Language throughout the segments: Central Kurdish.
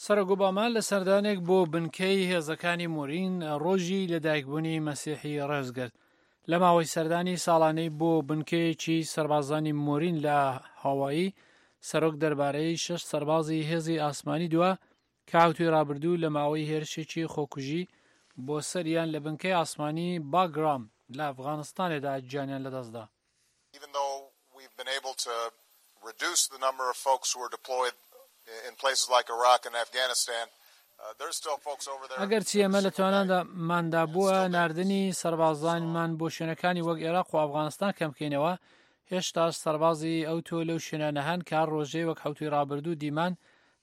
سەرۆک ئۆباما لە سەردانێک بۆ بنکەی هێزەکانی مۆرین ڕۆژی لەدایکبوونی مەسیحی ڕێزگرت. لە ماوەی سەردانی ساڵانەی بۆ بنکەیەکی سەربازانی مۆرین لە هاوایی، سەرۆک دەربارەی 6 سەربازی هێزی ئاسمانی دووە کە هاوتوی ڕابردوو لە ماوەی هێرشێکی خۆکوژی بۆ سەریان لە بنکەی ئاسمانی باگرام لە ئەفغانستانێدا گیانیان لەدەستدا. Even though we've been able to reduce the number of folks who are deployed in places like Iraq and Afghanistan, there's still folks over there. ئەگەر چی ئێمە لە تواناندا بووە ناردنی سەربازانمان بۆ شوێنەکانی وەک عێراق و ئەفغانستان کەم بکەینەوە، هێشتا سەربازی ئەو تۆ لەو شوێنانە هەن کە ڕۆژەی وەک هەوتوی ڕابردوو دیمان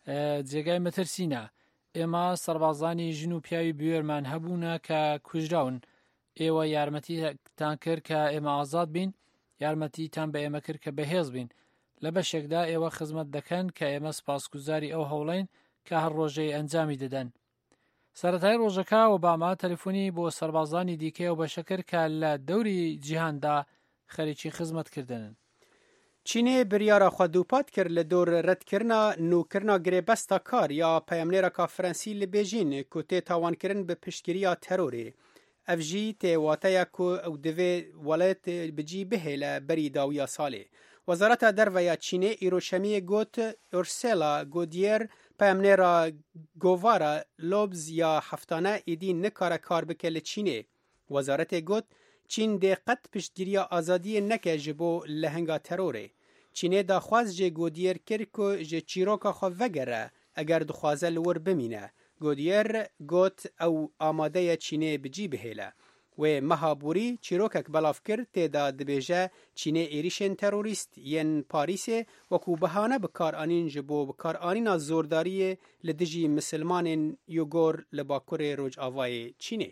جێگای مەترسینە. ئێمە سەربازانی ژن و پیاوی بوێرمان هەبوونە کە کوژراون. ئێوە یارمەتیتان کرد کە ئێمە ئازاد بین، یارمەتیتان بە ئێمە کرد کە بەهێز بین. لە بەشێکدا ئێوە خزمەت دەکەن کە ئێمە سپاسگوزاری ئەو هەوڵین کە هەر ڕۆژەی ئەنجامی دەدەن. سەرەتای ڕۆژەکە ئۆباما تەلەفۆنی بۆ سەربازانی دیکەی و بەشەکرد کە لە دەوری جیهاندا خەریکی خزمەتکردنن. چینê biryara xwe dûpat kir li dor redkirina nûkirina girêbesta kar ya peyamnêreka Frensî li Bêjîn ku tê tawankirin bi piştgiriya terorê. Ev jî tê wateya ku ew divê welat bicî bihêle berî dawiya salê. Wezareta Derveya Çînê îro şemiyê got Ursula Godier peyamnêra govara Lobz ya heftane êdî nikare kar bike li Çînê. Wezaretê got Çîn dê qet piştgiriya azadiyê neke ji bo lehenga terorê. Çînê daxwaz jê Godier kir ku ji çîroka xwe vegere eger dixwaze li wir bimîne. Godier got ew amade ye Çînê bicî bihêle. Wê meha borî çîrokek belav kir têda dibêje Çînê êrişên terorîst yên Parîsê wekû behane bikaranîn ji bo bikaranîna zordariyê li dijî misilmanên Uyghur li bakurê Rojavayê Çînê.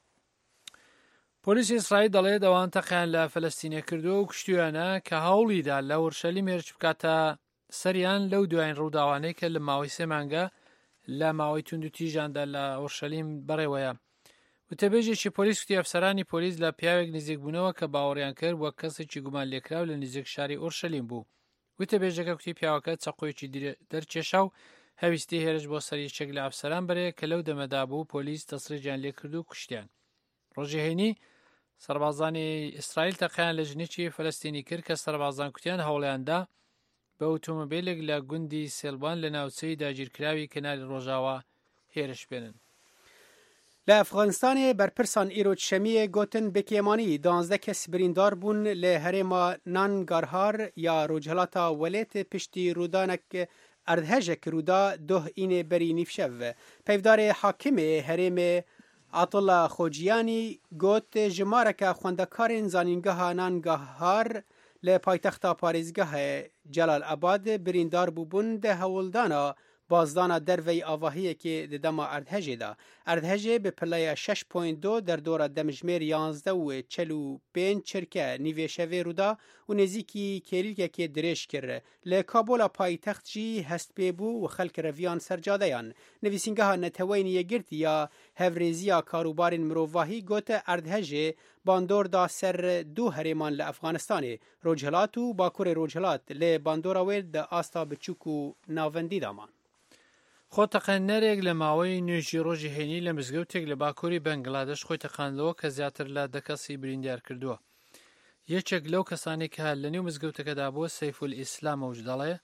پۆلیسی ئیسرائیل دەڵێت ئەوان تەقیان لە فەلەستینە کردووە و کشتویانە کە هەوڵیدا لە ئورشەلیم هێرش بکاتە سەریان لەو دوایین ڕووداوانەی کە لە ماوەی 3 مانگە لە ماوەی تونند و تیژاندا لە ئورشەلیم بەڕێوەیە. وتەبێژێکی پۆلیس وتی ئەفسەرانی پۆلیس لە پیاوێک نزیکبوونەوە کە باوەڕیان کرد وەک کەسێکی گومان لێکراو لە نزیک شاری ئورشەلیم بوو. وتەبێژەکە کوتی پیاوەکە چەقۆیەکی دەرکێشا و هەویستی هێرش بۆ سەریەکێک لە ئەفسەران بەرێ کە لەو دەمەدا بوو پۆلیس تەسریجیان لێ کرد و کوشتیان. ڕۆژی هەینی سەربازانی ئیسرائیل تەقیان لە ژنێکی فەلەستینی کرد کە سەربازان کوتیان هەوڵیاندا بە ئۆتۆمۆبیلێک لە گوندی سێلبان لە ناوچەی داگیرکراوی کەناری ڕۆژاوا هێرش بێنن. لە ئەفغانستانê berpirsan îroj şemiyê gotin bikêmanî 12 kes birîndar bûn lê herêma Nangarhar ya Rojhilata Welêt piştî rûdanek erdhejek rûda doh înê berî nîvşev. Peyvdarê hakimê herêmê Atullah Xojiyanî got ji mareka xwendekarên zanîngeha Nangarhar li paytexta parêzgehê Celalabad birîndar bûbûn de hewildana bazdana derveyê avahiyekê di dema erdhejê da. Erdhejê bi pileya 6.2 derdora demjimêr 11 û 45 çirke nîvê şevê rûda û nêzîkî kêlîlkekê dirêj kir. Li Kabola paytext jî hestpêbû û xelk reviyan sercadeyan. Nivîsîngeha Neteweyên Yekgirtî ya Hevrêziya Karûbarên Mirovahî got erdhejê bandor da ser du herêman li Efganistanê, Rojhilat û Bakurê Rojhilat lê bandora wê di asta biçûk û navendî daman. خۆتەقێنەرێک لە ماوەی نوێژی ڕۆژی هەینی لە مزگەوتێک لە باکووری بەنگلادێش خۆی تەقاندەوە کە زیاتر لە 10 کەسی بریندار کردووە. یەکێک لەو کەسانی کە لە نێو مزگەوتەکەدا بووە سەیفول ئیسلامەوج دەڵێ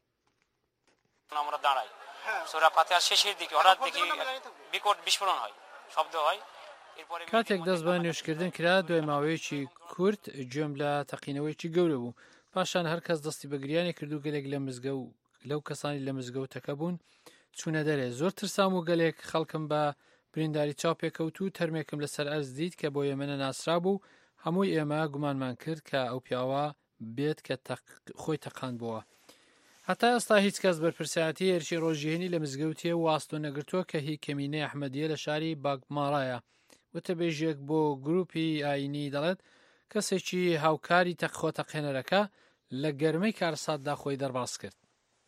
کاتێک دەست بە نوێژکردن کرا دوای ماوەیەکی کورت گوێم لە تەقینەوەیکی گەورە بوو. پاشان هەر کەس دەستی بە گریانی کردو گەلێک لەو کەسانی لە مزگەوتەکە بوون چوونە دەرێ. زۆر ترسام و گەلێک خەڵکم بە برینداری چاوپێکەوت و تەرمێکم لەسەر ئەرز دیت کە بۆ ئێمە ناسرا بوو. هەمووی ئێمە گومانمان کرد کە ئەو پیاوە بێت کە خۆی تەقاند بووە. هەتا ئێستا هیچ کەس بەرپرسایەتی هێرشی ڕۆژیهێنی لە مزگەوتیە واستۆ نەگرتووە کە هی کەمینەی ئەحمەدیە لە شاری باگمارایە. وتەبێژێک بۆ گروپی ئاینی دەڵێت کەسێکی هاوکاری خۆتەقێنەرەکە لە گەرمەی کارساتدا خۆی دەرباز کرد.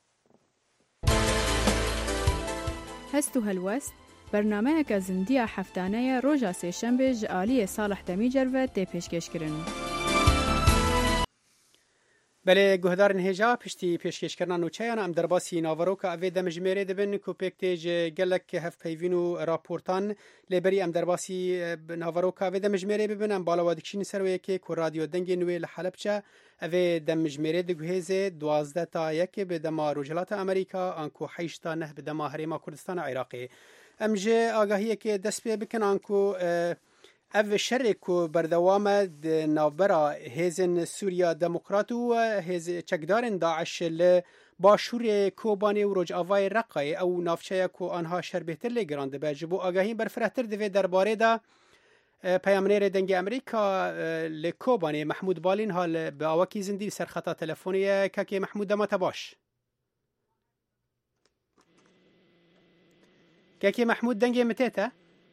هەست و هەلوەست بەرنامەیەکە زیندیە هەفتانەیە ڕۆژە سێشەمبێ ji aliyê Salih Demîcerve tê pêşkêşkirin. بله گهدارن هجا پشتی پیشکشکرنا نوچیان ام درباسی ناوروکا اوی دمجمره دبن کو پکتیج گلک هف پیوینو راپورتان لبری ام درباسی ناوروکا اوی دمجمره ببن ام بالا وادکشین سروی که کو رادیو دنگ نوی لحلبچه اوی دمجمره دگوهزه 12 تا 1 به دما روجلات امریکا آنکو 8 تا 9 به دما هریما کردستان عراقی امجه آگاهی که دست پی بکن آنکو اف شرکو بردوام نوبرا هیزن سوریا دموکرات و هیز چکدارن داعش ل باشور کوبانی و روج آوای رقای او نافچه کو آنها شر بهتر لگرانده بجبو آگاهی برفرهتر دوی درباره دا پیامنیر دنگ امریکا لکوبانی محمود بالین حال به آوکی زندی سرخطا تلفونی که محمود دما تباش که محمود دنگ متیتا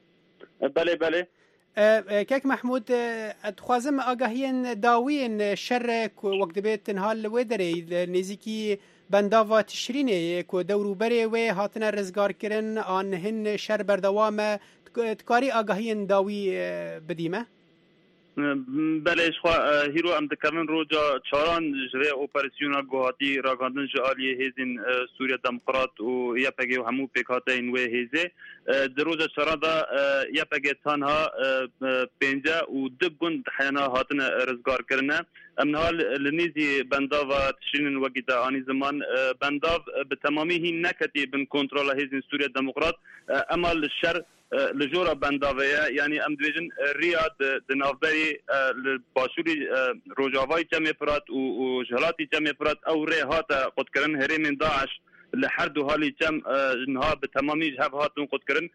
بله كاك محمود اتخوازم آگاهین داوین شر وقت بیت نهال ودری نزیکی بنداوا تشرینه کو دورو بری و هاتن رزگار کرن آن هن شر بردوام تکاری آگاهین داوی بدیمه بله شخوا هیرو ام دکرن روجا چاران جوه اپراسیونا گوهاتی راگاندن جالی هیزین سوریا دموکرات و یا پگه همو پیکاته این و هیزه در روجا چاران دا یا پگه تانها پینجا و دبون حیانا هاتن رزگار کرنه امنهال لنیزی بنداو تشرین وقتی دا آنی زمان بنداو به تمامی هی نکتی بن کنترول هیزین سوریا دموکرات اما الشر لجورا بنداویه یعنی ام دویجن ریاد دنافبری باشوری روجاوای جمع فرات و جهلاتی جمع فرات او ری هاتا قد کرن هریم داعش لحر دو حالی جمع نها به تمامی جهب هاتون قد کرن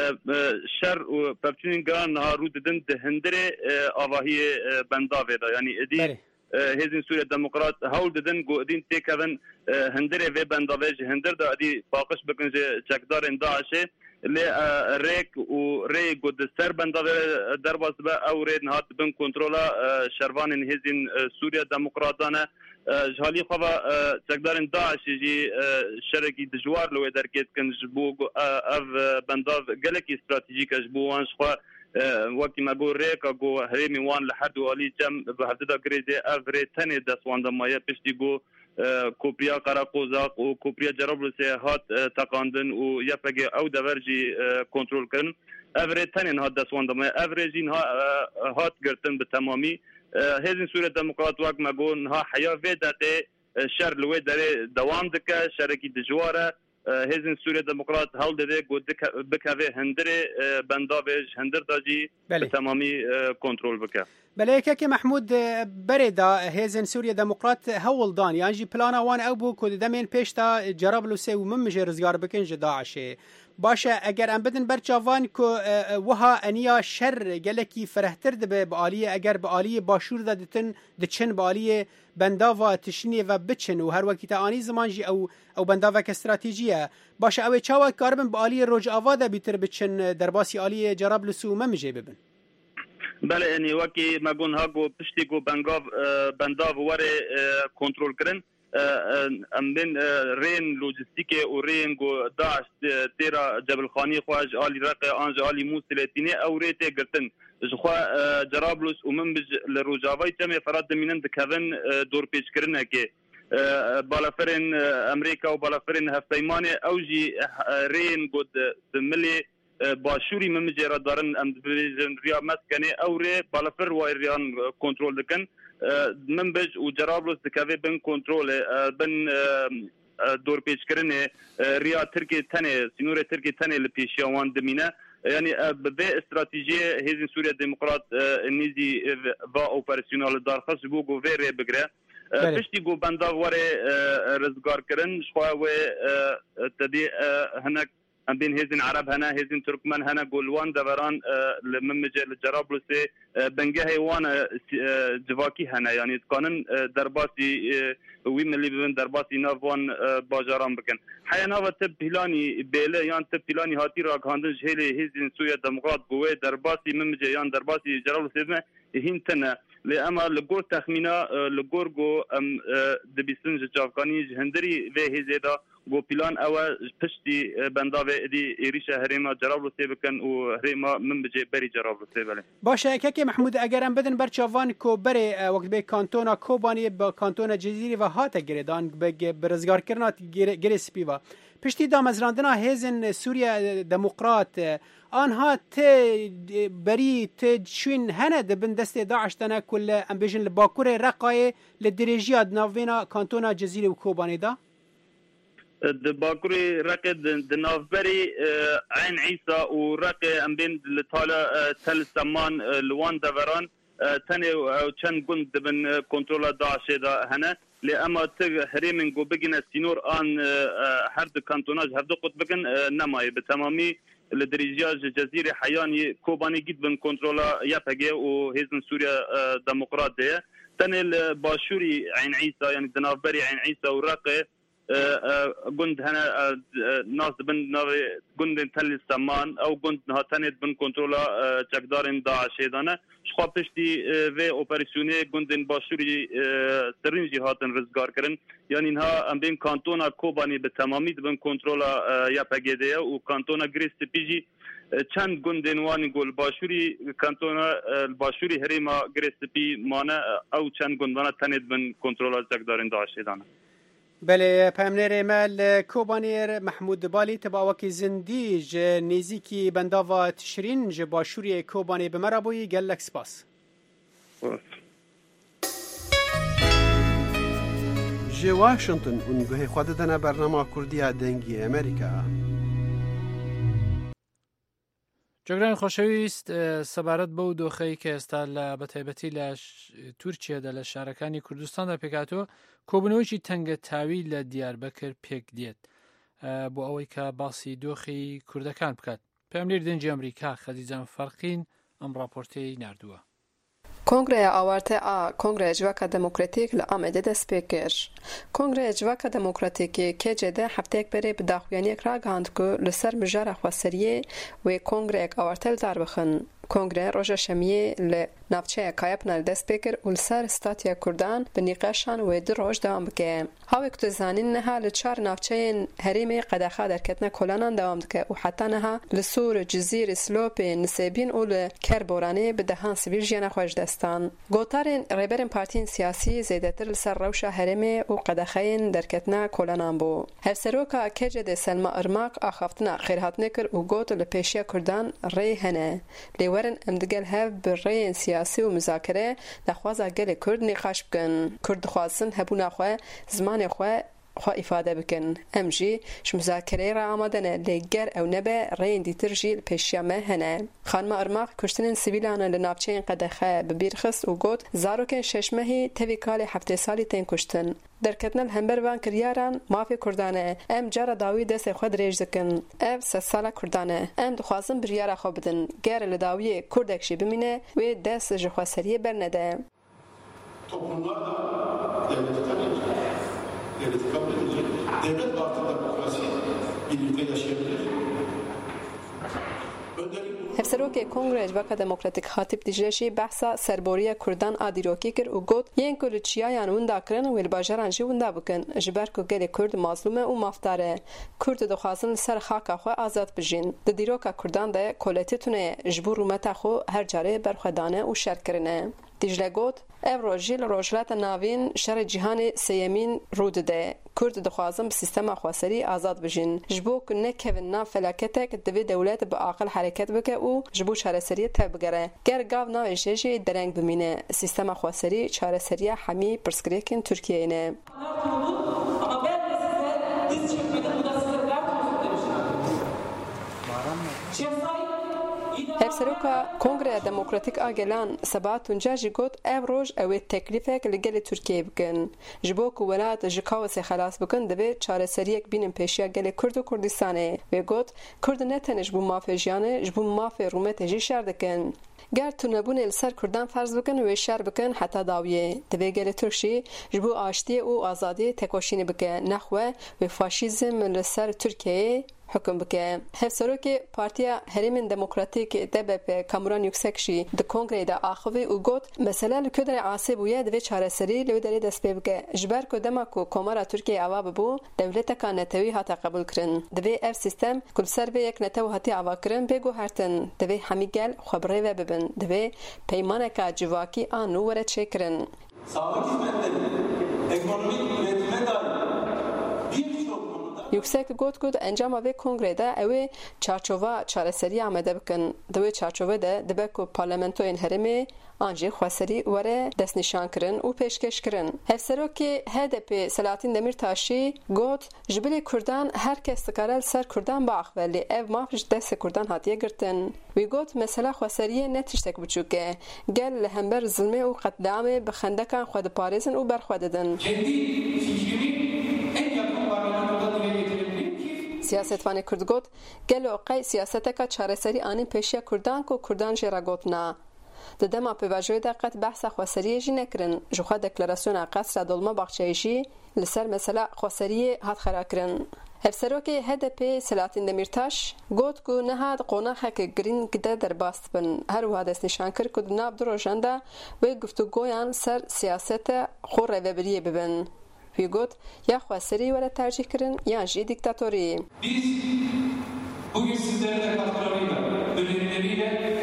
شر و پبچونین گران نها رو ددن دهندره آواهی بنداوی دا یعنی ادی هیزین سوریا دموکرات هول ددن گو ادین تیکوین هندره و بنداوی هندر دا ادی باقش بکن چکدار داعشه لی ریک و ری گود سر بنداوی درباز با او ری نهات بن کنترولا شروان هیزین سوریا دموکراتانه جهالی خواه چکدارن داعش جی شرکی دجوار لوی درکیت کن جبو او بنداو گلکی استراتیجیک جبو وانش خواه وقتی ما گو ریکا گو هریمی وان لحد و علی جم به هفته گریده او ری تنی دستوان دمایه پشتی گو کوپریا قراقوزاق و کوپریا جرابلوسی هات تقاندن و یا پگه او دورجی کنترول کردن اوری تنین هات دستوان دمایه اوریجین هات گرتن به تمامی هیزین سوریا دموکرات وقت مگون ها حیا وی داته شر لوی داره دوام دکه شرکی دجواره هیزین سوریا دموکرات هول داده گود بکوه هندره بنداویج هندر داجی به تمامی کنترول بکه بله که محمود بردا هیزن سوریا دموکرات هول دان یعنی جی پلانا وان او بو کد دمین پیشتا جرابلوسی و ممجه رزگار بکن جداعشه باشه اگر ام بدن برچاوان کو وها انیا شر گلکی فرهتر دبه بالیه اگر بالیه باشور دتن دچن بالیه بنداوا تشنی و بچن و هر وقت آنی زمان جی او بنداوا که استراتژیه باشه او چاوا کاربن بالیه روج آواده بیتر بچن درباسی آلیه جرابلوسو ممجه ببن بله یعنی وکی مگون ها گو پشتی گو بنداو وره کنترول کرن ام بین رین لوجستیک و رین گو داعش تیرا جبل خانی خواج آلی رقی آنج آلی موسیلتینه او ریته گرتن جخوا جرابلوس و من بج لروجاوی تمی فراد دمینن دکوین دور پیش کرنه که بالافرین امریکا و بالافرین هفپیمانه او جی رین گو دملی باشوری ممجرا دارن ام دبیجن ریا مسکنه او ری بالافر و ریان کنترول دکن منبج و جرابلوس دکوی بن کنترول بن دور پیش کرنه ریا ترکی تنه سینور ترکی تنه لپیشیوان دمینه یعنی به استراتژی هیزین سوریا دموکرات نیزی و اپراسیونال دارخص بو گو ویره بگره پشتی گو بندا وره رزگار کرن شخواه و تدی هنک ام بین هیزین عرب هنا هیزین ترکمن هنا گلوان دوران لممجه لجرابلوسی بنگه هیوان جواکی هنا یعنی تکانن درباسی وی ملی ببن درباسی ناوان باجاران بکن حیانا و تب پیلانی بیله یان تب پیلانی هاتی را کاندن جهلی هیزین سویا دموکرات بوه درباسی ممجه یان درباسی جرابلوسی بمه هین تنه لأما لجور تخمينا لجور جو دبيسن جافكاني جهندري في هزيدا گو پیلان او پشتی بنداوه دی ایریش هریما جرابلو سیبکن و هریما من بجه بری جرابلو سیبله باشه که محمود اگرم بدن برچاوان کو بره وقت به کانتونا کوبانی با کانتونا جزیری و هات گردان برزگار کرنات گرسپی و پشتی دامزراندنا هزن سوریا دموکرات آنها بری شوین هنه دبن دست داعش تنه کل امبیجن لباکور رقای لدریجیاد ناوینا کانتونا جزیری و کوبانی دا باکوری رقد دنافبری عین عیسا و رق امبین لطالا تل سمان لوان دوران تنه چند گند دبن کنترول داعش دا هنه لأما تج هريمن جو بجنا سينور آن هرد كانتوناج هرد قط بجن نماي بتمامي لدرجة جزيرة حياني كوباني جد بن كنترولا يبهجي وهزن سوريا ديمقراطية تاني الباشوري عين عيسى يعني دنافبري عين عيسى وراقي جند هنا ناس بن جند تل السمان او جند نهاتني بن كنترولا تقدارن داعش هذانا شخاب تشتي في اوبريشني جند باشوري سرنجي هاتن رزقار كرن يعني انها ام بين كانتونا كوباني بالتمامي بن كنترولا يا باجيديا وكانتونا جريس بيجي چند گندن وانی گل باشوری کانتونا الباشوری هریما گريس بي مانا او چند گندانا تند بن کنترل تقدارن داعش هذانا بله پامنر مال کوبانیر محمود بالی تباوکی زندیج نیزیکی بنداوا تشرین ج باشوری کوبانی بمرابوی گلک سپاس ج واشنطن اونگوه خود دنا برنامه کردی دنگی امریکا جگران خوشویست سبارت بو دۆخەی کە ئێستا لە بەتایبەتی لە تورکیادا لە شارەکانی کوردستاندا پێکاتوە کۆبوونەوەیکی تەنگە تاوی لە دیاربەکر پێک دێت بۆ ئەوەی کە باسی دۆخی کوردەکان بکات. پێملیر دەنجی ئەمریکا خەدیجان فەرقین ئەم راپۆرتەی نردووە. کنگره آورته کنگره جواکا دموکراتیک لآمده دست پیکر. کنگره جواکا دموکراتیکی که جده هفته یک بره به داخویانی یک را گاند که لسر مجار خواستریه و کنگره یک آورته دار بخن. کنگره روژا شمیه لنافچه کایب نال دست پیکر و لسر استاتیا کردان به نیقاشان و در روش دوام بکه. هاوی کتو زانین نها لچار نافچه هریمه قدخا در کتنا کلانان دوام بکه و حتی نها لسور جزیر سلوپ نسبین و لکربورانه به دهان سویل جیان خوش دستان. گوتارین ریبرین پارتین سیاسی زیدتر لسر روشا هریمه و قدخاین در کتنا کلانان بو. هفسروکا کجه ده سلما ارماق آخافتنا خیرهات نکر و گوت لپیشیا کردان ری هنه. ورن امدگل هف برای سیاسی و مذاکره دخوازا گل کرد نقاش بکن. کرد خوازن هبونا خواه زمان خواه ifade بکن. امجی ش مذاکره را آمدنه لگر او نبه رین دیتر جیل پیشیامه هنه. خانم ارماق کشتن سیویلان لنابچه قدخه ببیرخست و گوت زاروکن ششمهی تویکال 7 سالی تین کشتن. در کتنل همبروان کریاران مافی کردانه ام جارا داوی دست خود ریج دکن. اف 3 ساله کردانه ام دخوازن بریارا خواه بدن. گر لداوی کردکشی بمینه و دست جخواسریه برنده. devleti kabul edecek. Devlet artı demokrasi birlikte yaşayabilir. هفسروک کنگره جواکا دموکراتیک خاطب دیجرشی بحثا سربوری کردان آدیروکی کر و گوت ین کل چیایان وندا کرن و الباجران جی وندا بکن جبر کو گل کرد مظلومه و مافتاره کرد دخوازن سر خاکا خو آزاد بجین د دیروکا کردان ده کولتیتونه جبور رومتا خو هر جاره برخدانه و شر کرنه دیجله گوت او روژیل روژلات ناوین شر جهان سیمین رود ده کرد دخوازم سیستم خواسری آزاد بجین جبو کنه کهون نا فلاکتک دوی دولت با عاقل حرکت بکه و جبو چارەسەری تبگره گر گاو نا جیجی درنگ بمینه سیستم خواسری چارەسەری همی پرسکریکن ترکیه نه هفسروکا کنگره دموکراتیک آگلان سبات اونجا جگوت او روش اوی تکلیفک لگل ترکیه بکن. جبو که ولایت جکاوسی خلاص بکن دوی چارەسەریک بینن پیشیا گل کرد و کردستانه و گوت کرد نتن جبو مافی جیانه جبو مافی رومت جی شر دکن. گر تو نبون السر کردن فرض بکن و شر بکن حتی داویه دوی گل ترشی جبو آشتی و آزادی تکوشینی بکن نخوه و فاشیزم لسر ترکیه حکم بکه. هفسروکی پارتیا هرمین دموکراتیک DBP کامران یکسکشی د کنگره دا آخوی و گوت مثلا لکدر عاصب ویا دوی چارەسەری لەوێ دەرێ دەست پێ بکە ji ber ku dema ku komara Tirkiye ava bibû dewleteka netewî hate qebûl kirin. Divê ev sîstem ku li ser vê yek netew hatiye avakirin bêguhertin. Divê hemî gel xwe bi rê ve bibin. Divê peymaneka civakî an nû were çêkirin. Sağlık hizmetleri, ekonomik üretime dair Yüksek got ku encama ve kongrede ew çarçova çareserî amade bikin. Divê çarçove de dibe ku parlamentoyên herêmê an jî xweserî were destnîşan kirin û pêşkeş kirin. Hevserokê HDP Selahattin Demirtaşî got ji bilê Kurdan her kes dikare li ser Kurdan biaxive lê ev mav ji destê Kurdan hatiye girtin. Wî got mesela xweseriyê ne tiştek biçûk e. Gel li hember zilmê û qetleamê bi xendekan xwe diparêzin û berxwe didin. Siyasetvanê Kurd got gelo qey siyaseteka çareserî anî pêşiya Kurdan ku Kurdan jê ragotina. Di dema pêvajoyê de qet behsa xweseriyê jî nekirin. Ji xwe deklarasyona Qesra Dolmabahçeyê jî li ser mesela xweseriyê hat xerakirin. Hevserokê HDP Selahattin Demirtaş got ku neha qonaxeke girîng de derbas dibin. Her wiha destnîşan kir ku di nav du rojan de wê guftûgoyan ser siyasete xwe rêvebiriyê bibin. Wî got ya xweserî were tercih kirin yan jî diktatorî. Biz bugün sizlerin de katkılarıyla, önerileriyle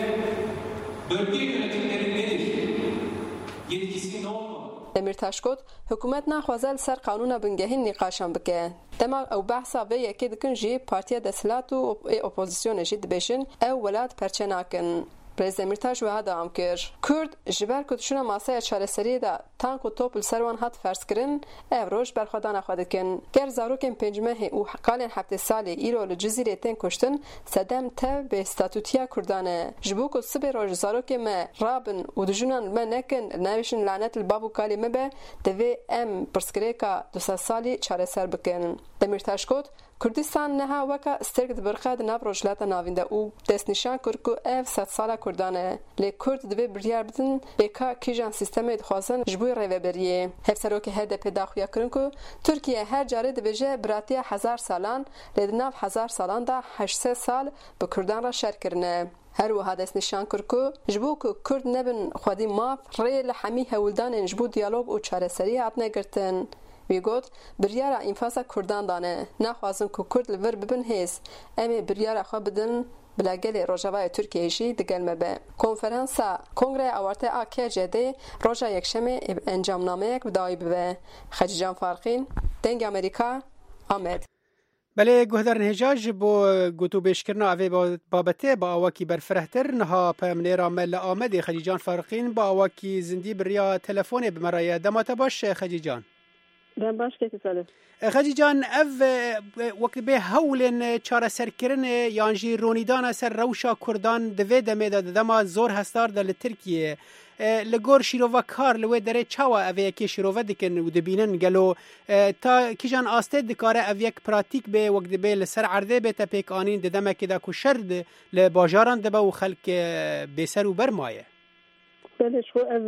bölge yönetimleri nedir? Yetkisi ne olmalı? Demirtaş got hikûmet naxwaze li ser qanûna bingehîn nîqaşan bike. Dema ew behsa vê yekê dikin jî Partiya Desthilat û Opozisyonê jî dibêjin ew welat perçe nakin. Rêz Demirtaş wiha dewam kir. Kurd ji ber ku tişûna masaya çareseriyê de tank û top li ser wan hat ferskirin, ev roj berxwedana xwe dikin. Ger zarokên pêncmehê û qalên heftê salê îro li Cizîrê tên kuştin, sedem tev bê statûtiya Kurdan e. Ji bo ku sibê roj zarokê me rabin û dijûnan me nekin nevîşin lanet li bav û kalê me be, divê em pirsgirêka 200 salî çareser bikin. Demirtaş got Kurdistan neha weka stêrk dibirxe di nav rojhilata navîn de û destnîşan kir ku ev 100 sala Kurdan e. Lê Kurd divê biryar bidin bêka kîjan sîstemê dixwazin ji bo rêveberiyê. Hevserokê HDP daxuya kirin ku Tirkiye her carê dibêje biratiya 1000 salan lê di nav 1000 salan da 800 sal bi Kurdan re şer kirine. Her wiha destnîşan kir ku ji bo ku Kurd nebin xwedî mav rê li hemî hewildanên ji bo diyalog û çareseriyê hatine girtin. Wî got biryara înfaza Kurdan dane. Naxwazin ku Kurd li vir bibin hêz. Em ê biryara xwe bidin bila gelê Rojavayê Tirkiyeyê jî digel me be. Konferansa Kongreya Awarte a KCD roja yekşemê encamnameyek bi dawî bibe. Xecican Farxîn, Dengê Amerîka, Amed. بله گهدار نهجاج بو گوتو بیشکرنا اوی بابته با آواکی برفرهتر نها پیامنیرا مل آمد خجیجان فارقین با آواکی زندی بریا تلفون بمرای دمات باش خجیجان دم باش که ساله خجیجان او وقت به هولن چاره سرکرن یانجی رونیدان سر روشا کردان دوی دمه دما زور هستار دل ترکیه لگور شیروه کار لوی داره چاوا اوی یکی شیروه دکن و دبینن گلو تا کیجان آسته دکاره اوی یک پراتیک به وقت به لسر عرده به تا پیک آنین دمه که دا کشرد لباجاران دبا و خلق بسر و برمایه بله شو او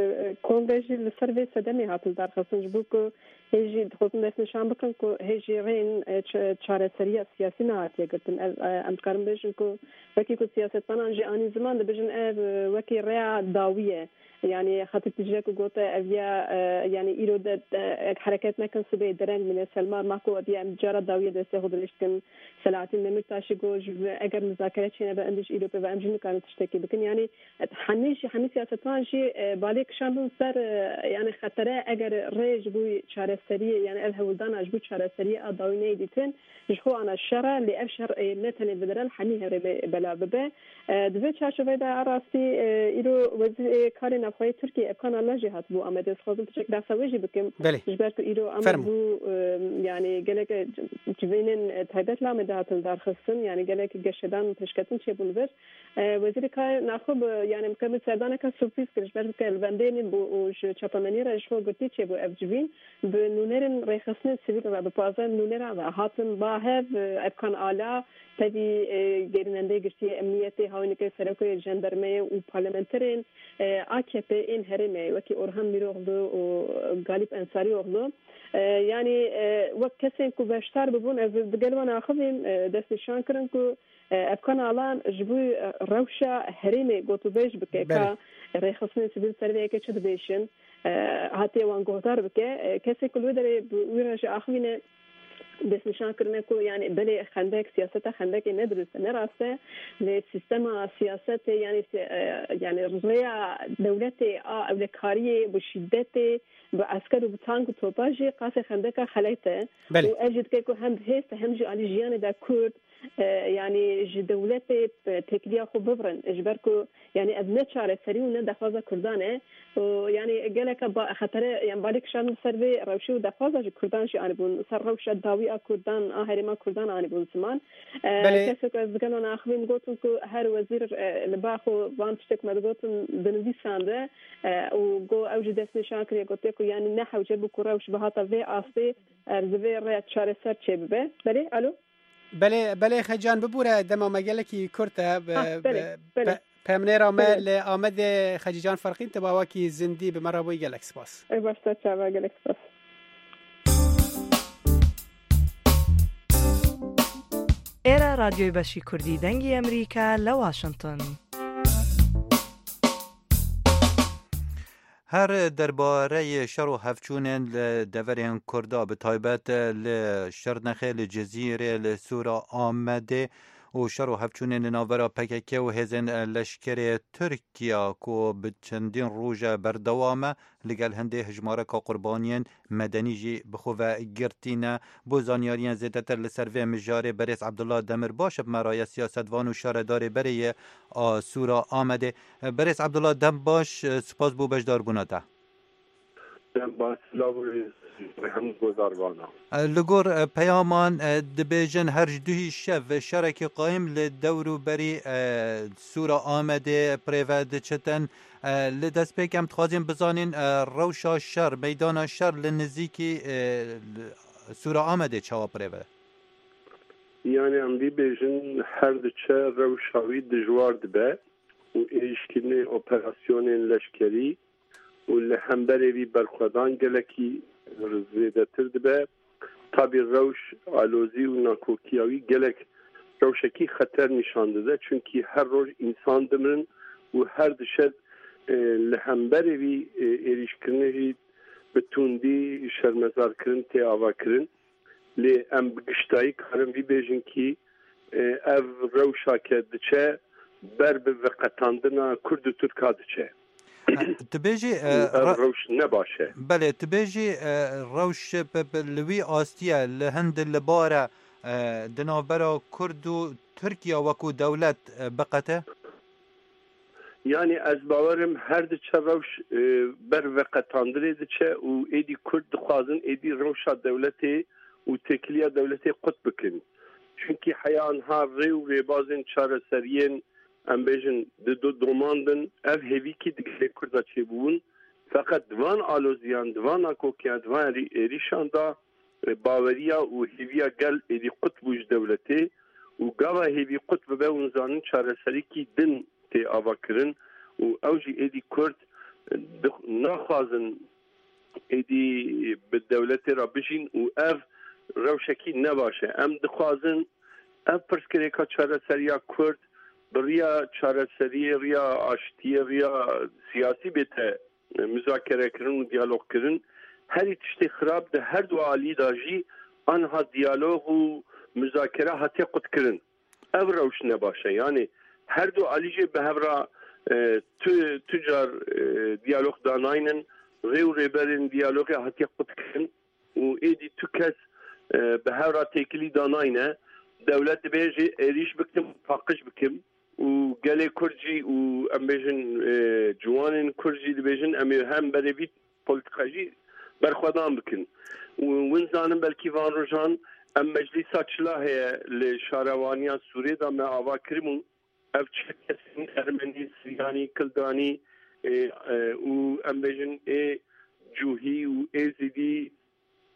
کنگرژی لسر وی سدمی هاتل در خصوص بو که هیچی خودم دست نشان بکن که هیچی رین چاره سریع سیاسی نهاتیه گرتن امکارم بیشن که وکی که سیاست بنان جی آنی زمان ده بیشن وکی ریا داویه يعني خاطر تجيك قوت أبيا يعني إيرو حركات ما كان سبي درن من سلمان ماكو أبيا مجرد داوية دستهود ليشكن سلاطين نمتاشي جوج أجر مذاكرات شيء بأندش إيرو بأمجن كانت تشتكي بكن يعني حنيش سياسة تانجي بالك شامل سر يعني خطرة أجر ريج بوي شارع سريع يعني الهولدان أجبو شارع سريع داوية ديتن جهو أنا الشرع اللي أبشر نتني بدرن حنيه بلا ببه دوی چارچوبه در عراسی ایرو وزیر کاری نفعی ترکیه ابکان الله جهات بو آمده خواستم تشک دستاویجی بکم جبر که ایرو آمده بو یعنی گله که جوینن تایبت لامده هاتن در خستن یعنی گله که گشتن تشکتن چه بونور وزیر کار نخوب یعنی مکمل سردانه که سورپریز کرد جبر که الوندین بو چاپمنی را شو گفتی چه بو افجوین به نونرن رخصن سیویل را بپازن نونرا و هاتن با هف افکان آلا تبی گریننده گشتی امنیت هاونی که سرکوی جندرمه و پارلمنترین AKP این هرمه وکی اورهان میروغلو و غالب انصاری اوغلو یعنی وقت کسی که بشتر ببون از دگلوان آخرین دستشان کردن که افکان آلان جبوی روشا هرمه گوتو بیش بکه که رخصن سیویل سروی که چه بیشن هاتی وان گوتار بکه کسی که لودره ویرج آخرین دست نشان کردن که یعنی بله خندق سیاست خندق ندرسته نراسته لسیستم سیاست یعنی رضای دولت اولکاری بشدت با عسكر وبتانك وتوباجي قاسي خندقة خليته وأجد كيكو هم هيست هم جو أليجيان دا كورد يعني جي دولتي تكليا خو ببرن اجبركو يعني ابنت شارع سريو ند دخوازه كردانه ويعني قالك خطر يعني بالك شان سربي روشو دخوازه جو كردان شي اني بون سر روش داوي كردان هرما كردان اني بون زمان كسك از قالوا انا اخوين قلتن كو هر وزير لباخو وان تشتك ما قلتن بنوي سانده وجو اوجد اسمي شاكر قلت لكم يعني نحو جبو كروش بهاتا في اصلي رزوي ريت شارع سر تشبه بلي الو بله خجان ببوره دما مگلکی کرته پمنرا مل آمد خجیجان فرقین تباوا کی زندی به مرابوی گلکس باس باشتا چاوا گلکس باس ایرا رادیوی بشی کردی دنگی امریکا لواشنطن هر درباره شر و هفچونن دورین کردا به تایبت لشرنخه لجزیره لسورا آمده و شر و هفچونن ناورا پککه و هزن لشکر ترکیا کو به چندین روژه بردوامه لگل هنده هجماره که قربانین مدنی جی بخواه گرتینه بو زانیارین زیده تر لسروه مجاره بریس عبدالله دمر باشه بمرای سیاستوان و شاردار بری سورا آمده بریس عبدالله دم باش سپاس بو بجدار بوناته با سلاوی هم گذاروانا لگور پیامان دبیجن هر جدوی شف شرک قایم لدورو بری سورا آمده پریود چتن لدست پیکم تخوازیم بزانین روشا شر میدان شر لنزیکی سورا آمده چاوا پریود یعنی ام دی بیجن هر دچه روشاوی دجوار دبه و ایشکینی اپراسیون لشکری و لحنبری بی برخودان گلکی زیده تر دبه تابی روش آلوزی و ناکوکیاوی گلک روشکی خطر نشان داده چونکی هر روز انسان دمرن و هر دشت لحنبری بی ایریش کرنه بتوندی شرمزار کرن تی آوا کرن لی ام بگشتایی کارم بی بیجن کی او روشا که دچه بر به وقتاندنا کرد و ترکا دچه تبیجی روش نباشه بله تبیجی روش لوی آستیه لهند لباره دنابرا کرد و ترکیه وکو دولت بقته یعنی از باورم هر دچه روش بر وقتاندره دچه و ایدی کرد دخوازن ایدی روشا دولتی و تکلیه دولتی قط بکن چونکی حیان ها ریو ریبازن چار سرین ام بیجن دو دوماندن اف هیوی کی دیگه کرده چه بون فقط دوان آلوزیان دوان اکوکیان دوان ریشان دا باوریا و هیویا گل ایدی قطبوش دولتی و گاوا هیوی قطب به اونزانن چاره سری کی دن تی آوا کرن و اوجی ایدی کرد نخوازن ایدی به دولتی را بشین و اف روشکی نباشه ام دخوازن اف پرسکری که چاره سریا کرد بریا چارەسەری ریا آشتی ریا سیاسی بیت مذاکره کردن و دیالوگ کردن هری تشتی خراب ده هر دو عالی داجی آنها دیالوگ و مذاکره هاتی قد کردن او روش نباشه یعنی هر دو عالی به هفرا تجار دیالوگ داناینن ریو ریبرین دیالوگ هاتی قد کردن و ایدی تو کس به هفرا تکلی داناینه دولت بیجی ایریش بکتم فاقش بکم و گله کرجی و ام بیجن جوانین کرجی بیجن ام هم بروید پولیتیکایی برخوادان بکن و ونزانم بلکی وان روزان ام مجلس اچلاه لشاروانیا سوریه دا ما آوا کرمون اف چکسین ارمنی سریانی کلدانی و ام بیجن جوهی و ایزیدی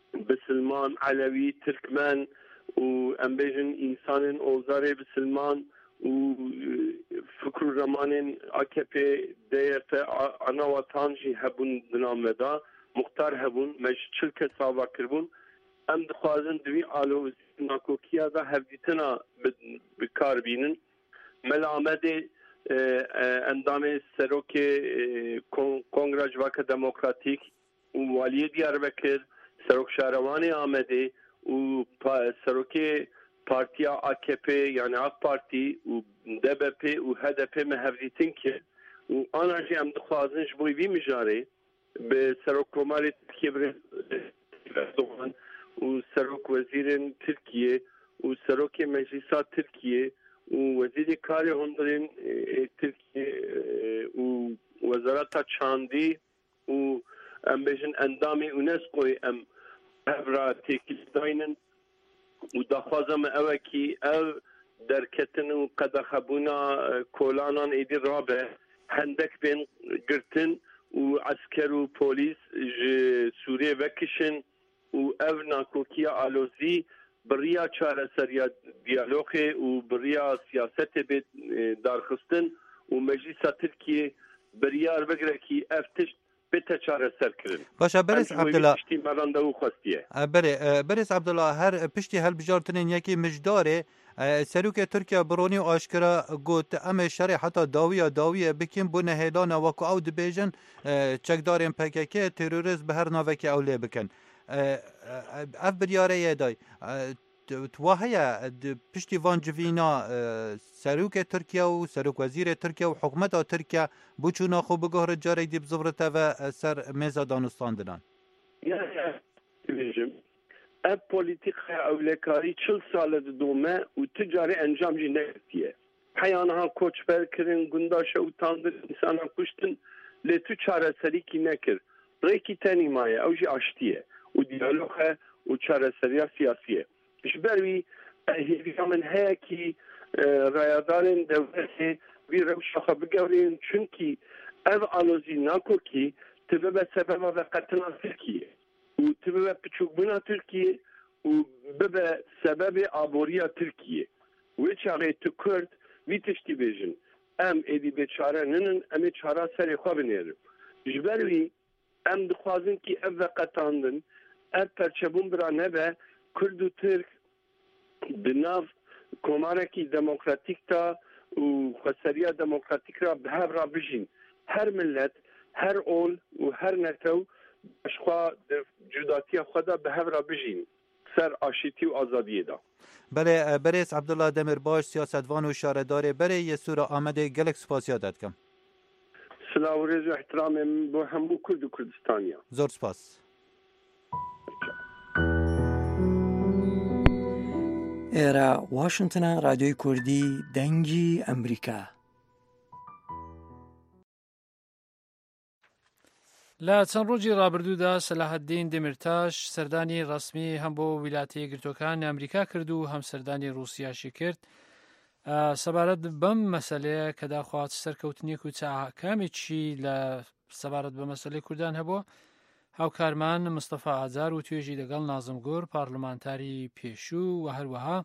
بسلمان علوي تركمان وأمبيجن إنسان أوزاري بسلمان وفكر رمان AKP DYP أنا وطنجي هبون دنامدا مختار هبون مش شركة ساوا كربون أم دخوازن دوی آلو ناکوکیا دا هفدیتنا بکاربینن ملامد اندام سروک کنگره جواک دموکراتیک و والی دیاربکر سروک شهروانی آمده و سروک پارتیا AKP یعنی AK پارتی و DBP و HDP مهفدیتن که و آنها جی ام دخوازن جبوی بی مجاره به سروک کماری تکیبر دوان و سروک وزیر ترکیه و سروک مجلسات ترکیه و وزیر کاری هندرین ترکیه و وزارت چاندی و ام بیشن اندامی اونسکوی ام هفرا تکیل داینن و دخوازم اوکی او درکتن و قدخبونا کولانان ایدی رابه هندک بین گرتن و عسكر و پولیس سوریه وکشن و او ناکوکیا آلوزی بریا چاره سریا دیالوگی و بریا سیاست بید دارخستن و مجلس ترکیه بریا بگره کی افتش بته چاره سر کردن. باشه برس عبدالله. پشتی مرانده و خواستیه. برس عبدالله هر پشتی هل بجارتنین یکی مجداره سروک ترکیه برونی و آشکرا گوت ام شرع حتی داویه بکن بونه هیلان وکو او دبیجن چکدارین پککه تروریسم به هر ناوکی اولی بکن. اف بریاره یه دای تواهی پشتی وان جوینا سروک ترکیه و سروک وزیر ترکیه و حکومت ترکیه بچونا خوب بگهر جاره دیب زبرته و سر میزا دانستان دنان اب پولیتیک اولکاری 40 سال دومه و تجاری انجام جی نکتیه حیانها کوچبر کرن گنداش اوتاندر انسان کشتن لیتو چاره سری کی نکر ریکی تانی مایه او جی آشتیه و دیالوگه و چاره سریا سیاسیه بروی هیوی من هیکی رایدارن دولتی وی روشاخه بگورین چونکی او آلوزی ناکو کی تبه به سبب و قتل ترکیه و تبه بچوک بنا ترکیه و به سبب آبوریا ترکیه و چاقه تو کرد وی تشتی بیجن ام ایدی بیچاره ننن امی چاره سری خواه بنیرم جبروی ام دخوازن کی او قطاندن ام پرچبون برا نبه کرد و ترک بناف کمارکی دموکراتیک تا و خسریا دموکراتیک را به هر را بجین هر ملت هر اول و هر نتو اشخوا جداتی خدا به هر را بجین سر آشیتی و آزادی دا بله برس عبدالله دمیرباش سیاستوان و شاردار بره یه سورا آمده گلک سپاسیادت کم سلام و رز و احترام با همو کرد و کردستانیا زور سپاس ئێرە واشنگتنە رادیۆی کوردی دەنگی ئەمریکا. لە چەند ڕۆژی ڕابردوودا سەلاحەددین دمیرتاش سەردانی ڕسمی هەم بۆ ویلایەتە یەکگرتووەکان ئەمریکا کرد و هەم سەردانی رووسیاشی کرد سەبارەت بەم مەسەلەیە کە داخوات سەرکەوتنیەک و چاکامێکی لە سەبارەت بە مەسەلەی کوردان هەبووە هاوکارمان مستەفا ئاجار و توێژی لەگەڵ نازم گۆر پارلمانتاری پێشوو و هەروەها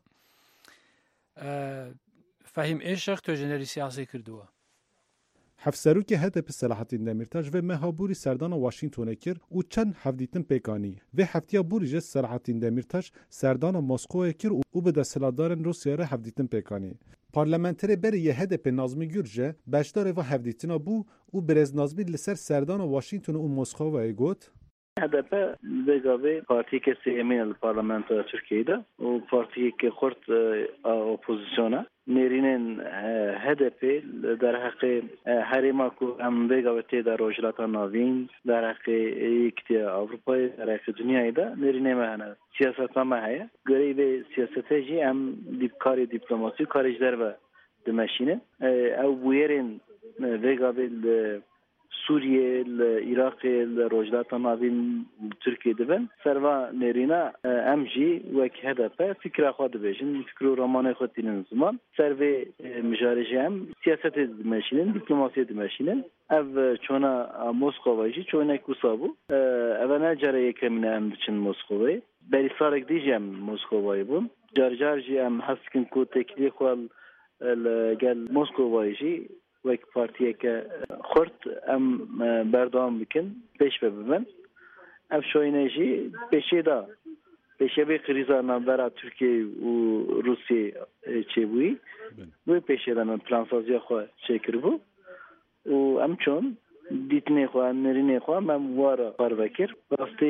فەهیم ئێشق توێژەنەری سیاسی کردووە. هەفسەرۆکی HDP سەلاحەدین دەمیرتاش vê meha borî serdana Washingtonê kir û çend hevdîtin pêkanî. Vê heftiya borî ji Selahattin Demirtaş serdana Moskowê kir û bi desthilatdarên Rusyayê re hevdîtin pêkanî. Parlamenterê berê yê HDP Nazmî Gür ji beşdarê ve hevdîtina bû û Birêz Nazmî li ser serdana Washington û Moskowayê got. HDP بگاوی پارتی که سیمین الپارلمنت ترکیه ده و پارتی که خورد اپوزیسیونه نرینن HDP در حق حریما کو ام بگاوی در روجلات ناوین در حق یکتی اروپای در حق دنیای ده نرینه مهنه سیاست ما هیا گریب سیاستجی ام کاری دیپلماسی کارش در و دمشینه او بویرین بگاوی سوریه العراق الروجلات ناوین ترکیه دبن سروا نرینا امجی وک هدف فکر خود بهشن فکر رمان خود دینن زمان سروی مجارجه هم سیاست دمشینن دیپلماسی دمشینن ev çona Moskova'yı çona kusabu evana jara yekemine em için Moskova'yı beri sarık diyeceğim Moskova'yı bun jarjarji em haskin ku tekli xwal gel Moskova'yı ve partiye ke xort em berdam bikin peş beben ev şoyneji peşe bir kriza navbera Türkiye u Rusya çebuyi ve peşeden plansazya xwa çekir bu و ام چون دیتنی خو نرینی خو من واره پروکر راستی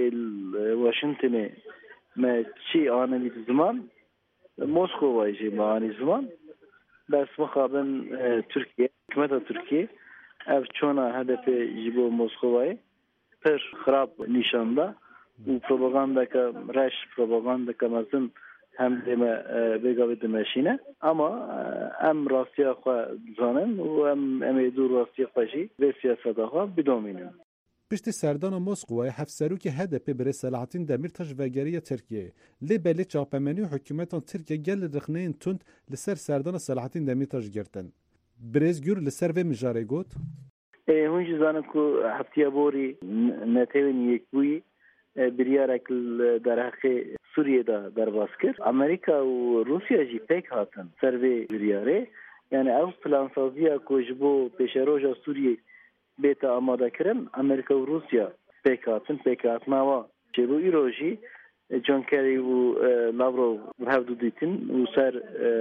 واشنطن ما چی آنمی زمان مسکو وایجی ما آنی زمان بس مخابن ترکیه حکومت ترکیه اف چونا هدف جبو مسکو وای پر خراب نشانده و پروپاگاندا که رش پروپاگاندا که مزن هم دم بگاوی دمشینه اما ام راستی خو زانن و ام دور راستی خوشی و سیاست خو بدومینن پشت سردان مسکو هفسروک هدف بر سلاطین دمیرتاش وگری ترکیه لبلی چاپمنی حکومت ترکیه گل رخنین تند لسر سردان سلاطین دمیرتاش گرتن برزگور لسر و مجاره گوت هونج زانم کو هفتیا بوری نتوین یک بوی بریارک در حق Suriye'de derbaskır. Amerika ve Rusya jî pek hatin servê biryarê. Yani ev plansazîya ku ji bo pêşeroja Sûriyê bête amadekirin Amerika ve Rusya pek hatin ava. Ji bo îro jî John Kerry û Lavrov hevdû dîtin û ser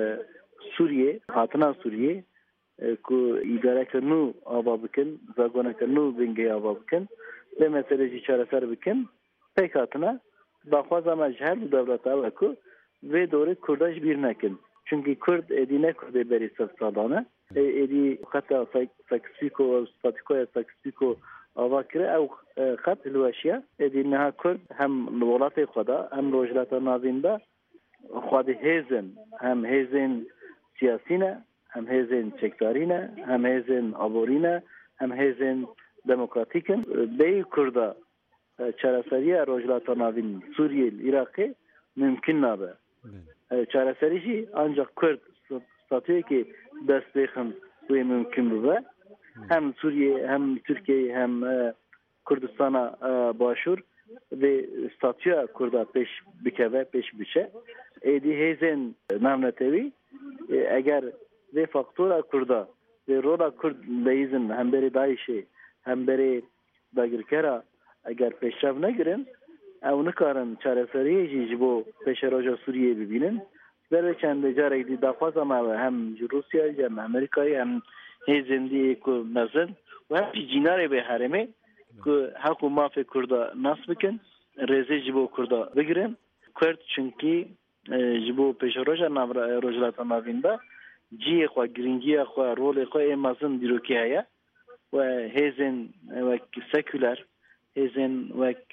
Sûriye hatina Sûriye ku îdareka nû ava bikin, zagoneka nû bingê ava bikin ve mesele jî çareser bikin pek hatina باخوازم از هر دولت اوکو و دوره کرداش بیر نکن چونکی کرد ادینه کرده بری سالانه ادی خطا ساکسیکو و ستاتیکوی ساکسیکو آوا کره او خط الوشیا ادی نه کرد هم ولات خدا هم روجلات نازنده خود هزن هم هزن سیاسینه هم هزن چکدارینه هم هزن آبورینه هم هزن دموکراتیکن بی کرده çareseriye rojlata navin Suriye, Irak'ı mümkün nabe. Çareserici ancak Kürt statüye ki desteğin bu mümkün bu. Hem Suriye, hem Türkiye, hem Kürdistan'a başvur ve statüye Kürt'a peş bikeve, peş biçe. Edi hezen namnetevi eğer ve faktura Kürt'a ve roda Kürt leyizin hem beri daişi hem beri dagirkera اگر پیشرفت نگیرن او نکارن چاره‌سری جیبو پیشروجا سوریه ببینن برای چند جاره دی دخواستم هم روسیا هم امریکایی هم هزندی کو نزن و هم جیناره به حرمه که حق مافی کرده نصب بکن رزه جیبو کرده بگیرن کرد چونکی جیبو پیشروجا روجلات ناوینده جی خو گرینگی خو رول خو امازن دیروکی هیا و هزن و سکولار هزن وک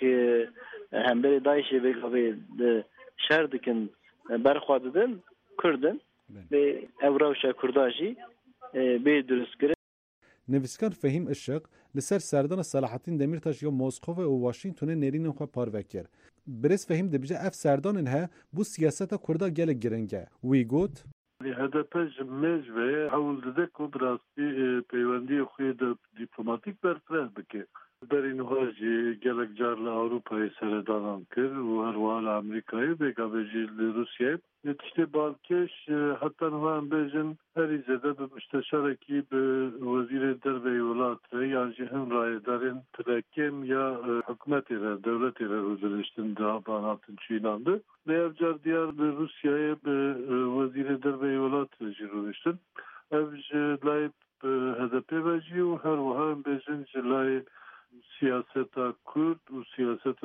هم بری دایشه بگاوی شهر دکن برخواد دن کردن به اوراوشا کرداجی به درست کرد. نویسکار فهیم اشق لسر سردان صلاحالدین دمیرتاش یا مسکو و واشنگتن نرین خو پاروکر برس فهیم دبیجه اف سردان انها بو سیاست کردا گل گرنگه وی گوت هدف جمج و حول ده کدراستی پیوندی خوی دیپلماتیک برطرح بکه برین هاجی گلک جارل Avrupa'yı seredanan kır ve her vahal Amerika'yı ve gabecil Rusya'yı yetişti balkeş hatta nuhan bejin her izede bir müsteşar ekip vezir derbe yolatı yani hem rayedarin telekem ya hükümet ile devlet ile uzlaştın daha banatın çiğnandı ve evcar diğer Rusya'ya vezir derbe yolatı jiruluştun evci layıp HDP veciyo her vahal bejin jilay siyaseta Kürt ve siyaseta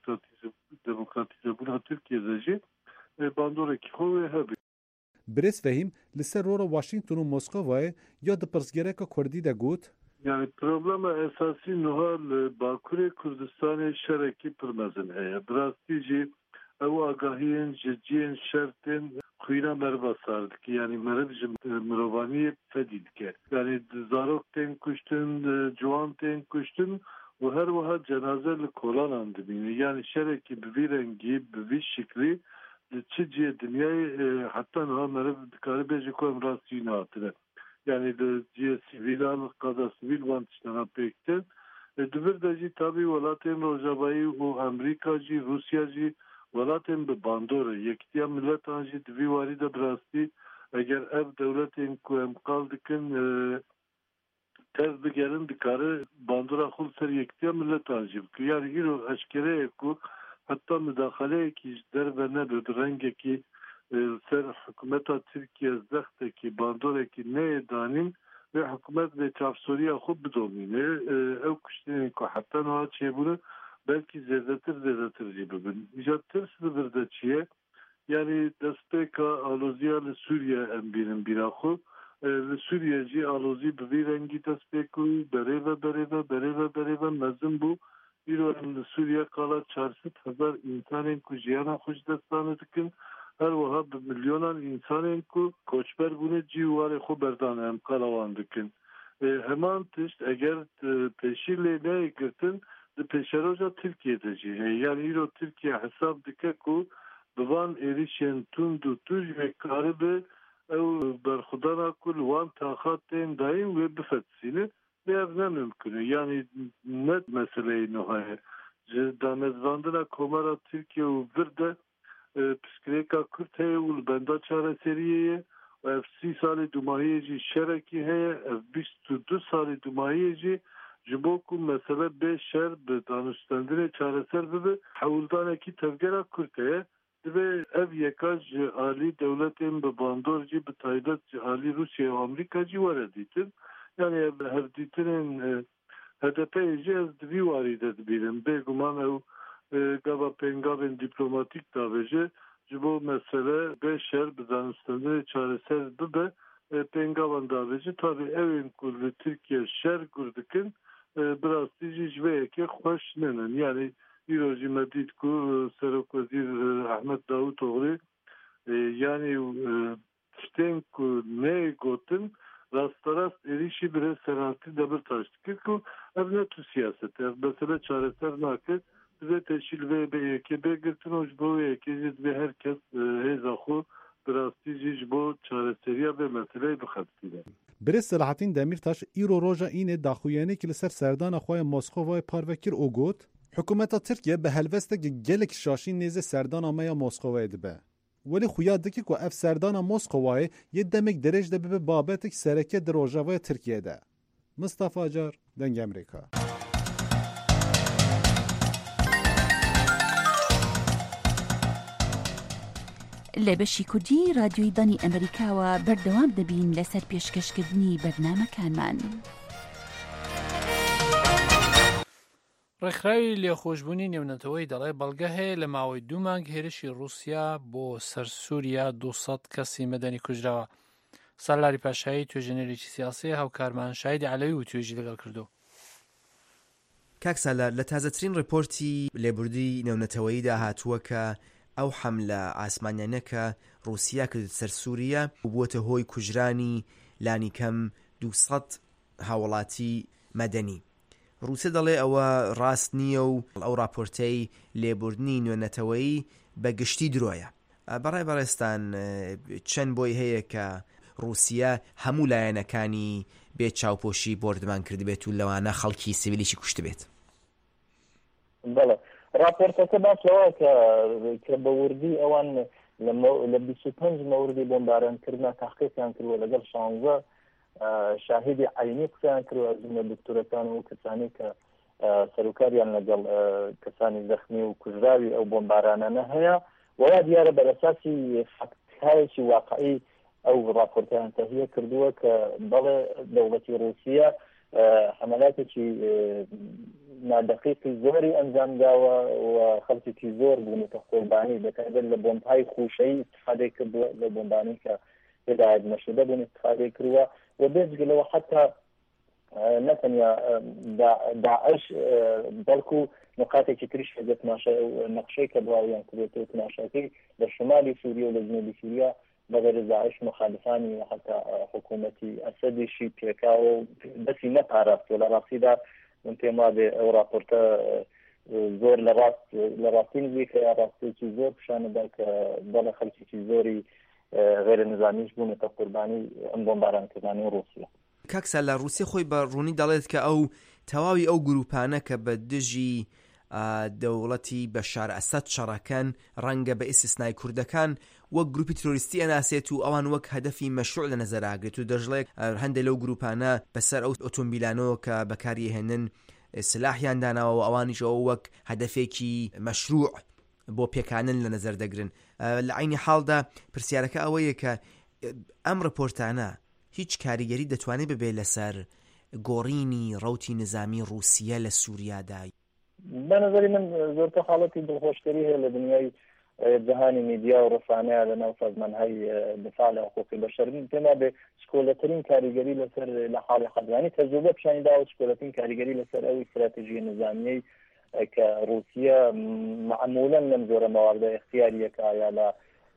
demokratize buna Türkiye'de jî bandoreki xwe hebe. Birêz fehîm li ser rora Washington û Moskowayê ya di pirsgirêka Kurdî de got? Yani problema esasî niha li Bakurê Kurdistanê şerekî pir mezin heye. Bi rastî jî ew agahiyên ji ciyên şertên خوینا مربا سارد که یعنی مرد مروانی فدید که یعنی زاروک تین کشتن جوان تین کشتن و هر وها جنازه لکولان اندبینه یعنی شرکی بوی رنگی بوی شکلی چه جیه دنیای حتی نها مرد دکاره بیجه که امراسی ناتره یعنی جیه سیویلان قضا سیویل وانتشتنا پیکتن دوبر دجی تابی ولاتین روجابایی و امریکا جی روسیا جی ولاتین به باندوره یکتیا ملت آنجی دوی وارد براستی اگر اف دولتین که امقال دکن تر بگرن دکاره باندورا خود سر یکتیا ملت آنجی بکن یعنی ایرو اشکره که حتی مداخله که در و نبه برنگه که سر حکومت ترکیه زخته که باندوره که نه دانین و حکومت به تفسیری خوب بدونینه او کشتین که حتی نه چه بوده بلکه زیادتر جی ببین ایجاد ترس برده چیه یعنی دسته که آلوزیا لسوریه ام بینم بیرا خو لسوریه جی آلوزی بوی رنگی دسته که بره مزم بو ایرو لسوریه قالا 400,000 انسان که جیانا خوش دستانه دکن هر وها به میلیونان انسان که کوچبر بونه جیوار خو بردانه هم قلاوان دکن همان تشت اگر پیشی لینه گرتن ده پیشروجا ترکیه دجیه یعنی ایرو ترکیه حساب دکه که بوان ایریشن تند و توج و کاربه او برخودانا کل وان تاخاتین دایم و بفتسینه و اف نممکنه یعنی ند مسئله نوعه دامزواندنا کمارا ترکیه و برده پسکریکا کرد هی و لبنده چاره سریه و اف 30 سال دوماهی جی شرکی هی اف 22 سال دوماهی جی جبو کو مسئله به شر به دانشتندن چاره سر ببه حولدانه کی تفگره کرد هی دبه اف یکاج عالی دولتین به باندور جی به تایدت عالی روسیه و امریکا جی وارد دیتن یعنی هر دیتنین هدفه جی از دوی واریده بیرن بگمان او گاوا پنگاوین دیپلوماتیک داوجه جبو مسئله به شر به دانستنده چاره سر ببه پنگاوان داوجه تابی اوین کل ترکیه شر گردکن براستی جی جوه که خوش ننن یعنی ایروژی مدید که سرک وزیر احمد داوود اوغری یعنی تشتین که نه گوتن راست ایریشی بره سراتی دبر تاشت کرد که اف نه تو سیاست مثلا چاره سر ناکد bize teşkil ve BYKB girtin o BYKB ve herkes hezaxu براستیجیش با چارەسەریە به مەسەلەی بخەبتیدە. برێ سەلاحەتین دەمیرتاش ئیرۆ ڕۆژە ئینێ داخویانێکی لەسەر سەردانە خۆیە مۆسکۆڤای پارڤەکر ئۆ گوت حکوومەتە تورکیە بە هەلڤەستێکی gelek şaşîn nêzê serdana me ya Moskowayê dibe. Welî xuya dike ku ev serdana Moskowayê yê demek derêj de bibe babetek sereke di Rojavaya Tirkiyê de. Mustafa Acar, Deng Amerîka. لە بەشی کوردی رادیۆی دانی ئەمریکاوە بەردەوام دەبین لەسەر پێشکەشکردنی بەرنامەکانمان. ڕێکخراوی لێخۆشبوونی نێونەتەوەی دەڵێ بەڵگە هەیە لە ماوەی 2 مانگ هێرشی رووسیا بۆ سەر سووریا 200 کەسی مەدەنی کوژراوە. سالاری پاشایی توێژەنێرێکی سیاسی هاوکارمان شایدی عەلەوی و توێژی لەگەڵ کردو. کاک سالار لە تازەترین ڕپۆرتی لێبوردی نێونەتەوەییدا هاتووە کە ئەو حەملە ئاسمانیانەکە رووسیا کرد سەر سووریا و بووەتە هۆی کوژرانی لانی کەم 200 هاوڵاتی مەدەنی. رووسیا دەڵێ ئەوە ڕاست نییە و ئەو راپۆرتەی لێبوردنی نوێنەتەوەیی بە گشتی درۆیە. بەڕای بەڕێستان چەند بۆی هەیە کە رووسیا هەموو لایەنەکانی بێت چاوپۆشی بۆردمان کردبێت و لەوانە خەڵکی سیڤیلیشی کوشت بێت. راپۆرتەکە باس لەوە کە بە وردی ئەوان لە 25 مەوردی بۆمبارانکردنا تاقیقیان کردووە لەگەڵ 16 شاهدی عینی قسەیان کردووە ئەزمە دکتۆرەکان و کەسانی کە سەرۆکاریان لەگەڵ کەسانی زەخمی و کوژراوی ئەو بۆمبارانانە هەیە وەوا دیارە بەرەساسی فاکتایەکی واقعی ئەو راپۆرتیان تەهیە کردووە کە بەڵێ دەوڵەتی رووسیا حملاتێکی نادقیقی زۆری ئەنجام داوە و خەڵکێکی زۆر بوونەتە قوربانی بەتایبەت لە بۆمبهای خوشەیی استفادەی کردووە لە بۆمبانەی کە هێدایەت نەشدە بوون استفادەی کردووە و بێجگەلەوە حتا نەتەنیا داعش بەڵکو نقاطێکی تریش هێزە نەخشەی کە بڵاویان کردێتەوە تماشاکەی لە شمالی سووریا و لە جنوبی سووریا بغير داعش مخالفاني حتى حكومتي أسد شي بيكاو بس ما تعرفت ولا رصيدة أنت ما برابورتا زور لراستين ذيك راستي زور بشان ذاك ضل خلشي زوري غير نظامیش بوون تا قوربانی ئەم بۆمبارانکردنەوەی رووسیا. کاکسا لە رووسیا خۆی بە ڕوونی دەڵێت کە ئەو تەواوی ئەو گروپانە کە بە دژی دەوڵەتی بەشار ئەسەد شەڕەکەن ڕەنگە بە ئیسtisنای کوردەکان وەک گروپی ترۆریستی ئەناسێت و ئەوان وەک هەدەفی مەشروع لە نەزەراگرێت و دەژڵێت هەندێک لەو گروپانە بەسەر ئەو ئۆتۆمبیلانەوە کە بەکاریهێنن سلاحیان داناوە و ئەوانیش ئەوە وەک هەدەفێکی مەشروع بۆ پێکانن لە نەزەر دەگرن. لە عینی حاڵدا پرسیارەکە ئەوەیە کە ئەم ڕپۆرتانە هیچ کاریگەری دەتوانێت ببێت لەسەر گۆڕینی ڕەوتی نظامی رووسیا لە سووریادا؟ بەنظری من زۆرتە حاڵەتی دڵخۆشکەری هەیە لە دنیای جەهانی میدیا و ڕۆژانەیە لەناو سازمانهای دفاع لە حقوقی بەشەر پێما بێ شکۆلەترین کاریگەری لەسەر لە حاڵی حەزانی تەجربە پیشانیدا و شکۆلەترین کاریگەری لەسەر ئەو استراتیژیە نظامیەی کە رووسیا معمولا لەم زۆرە مەواردە اختیاریەکە یا لە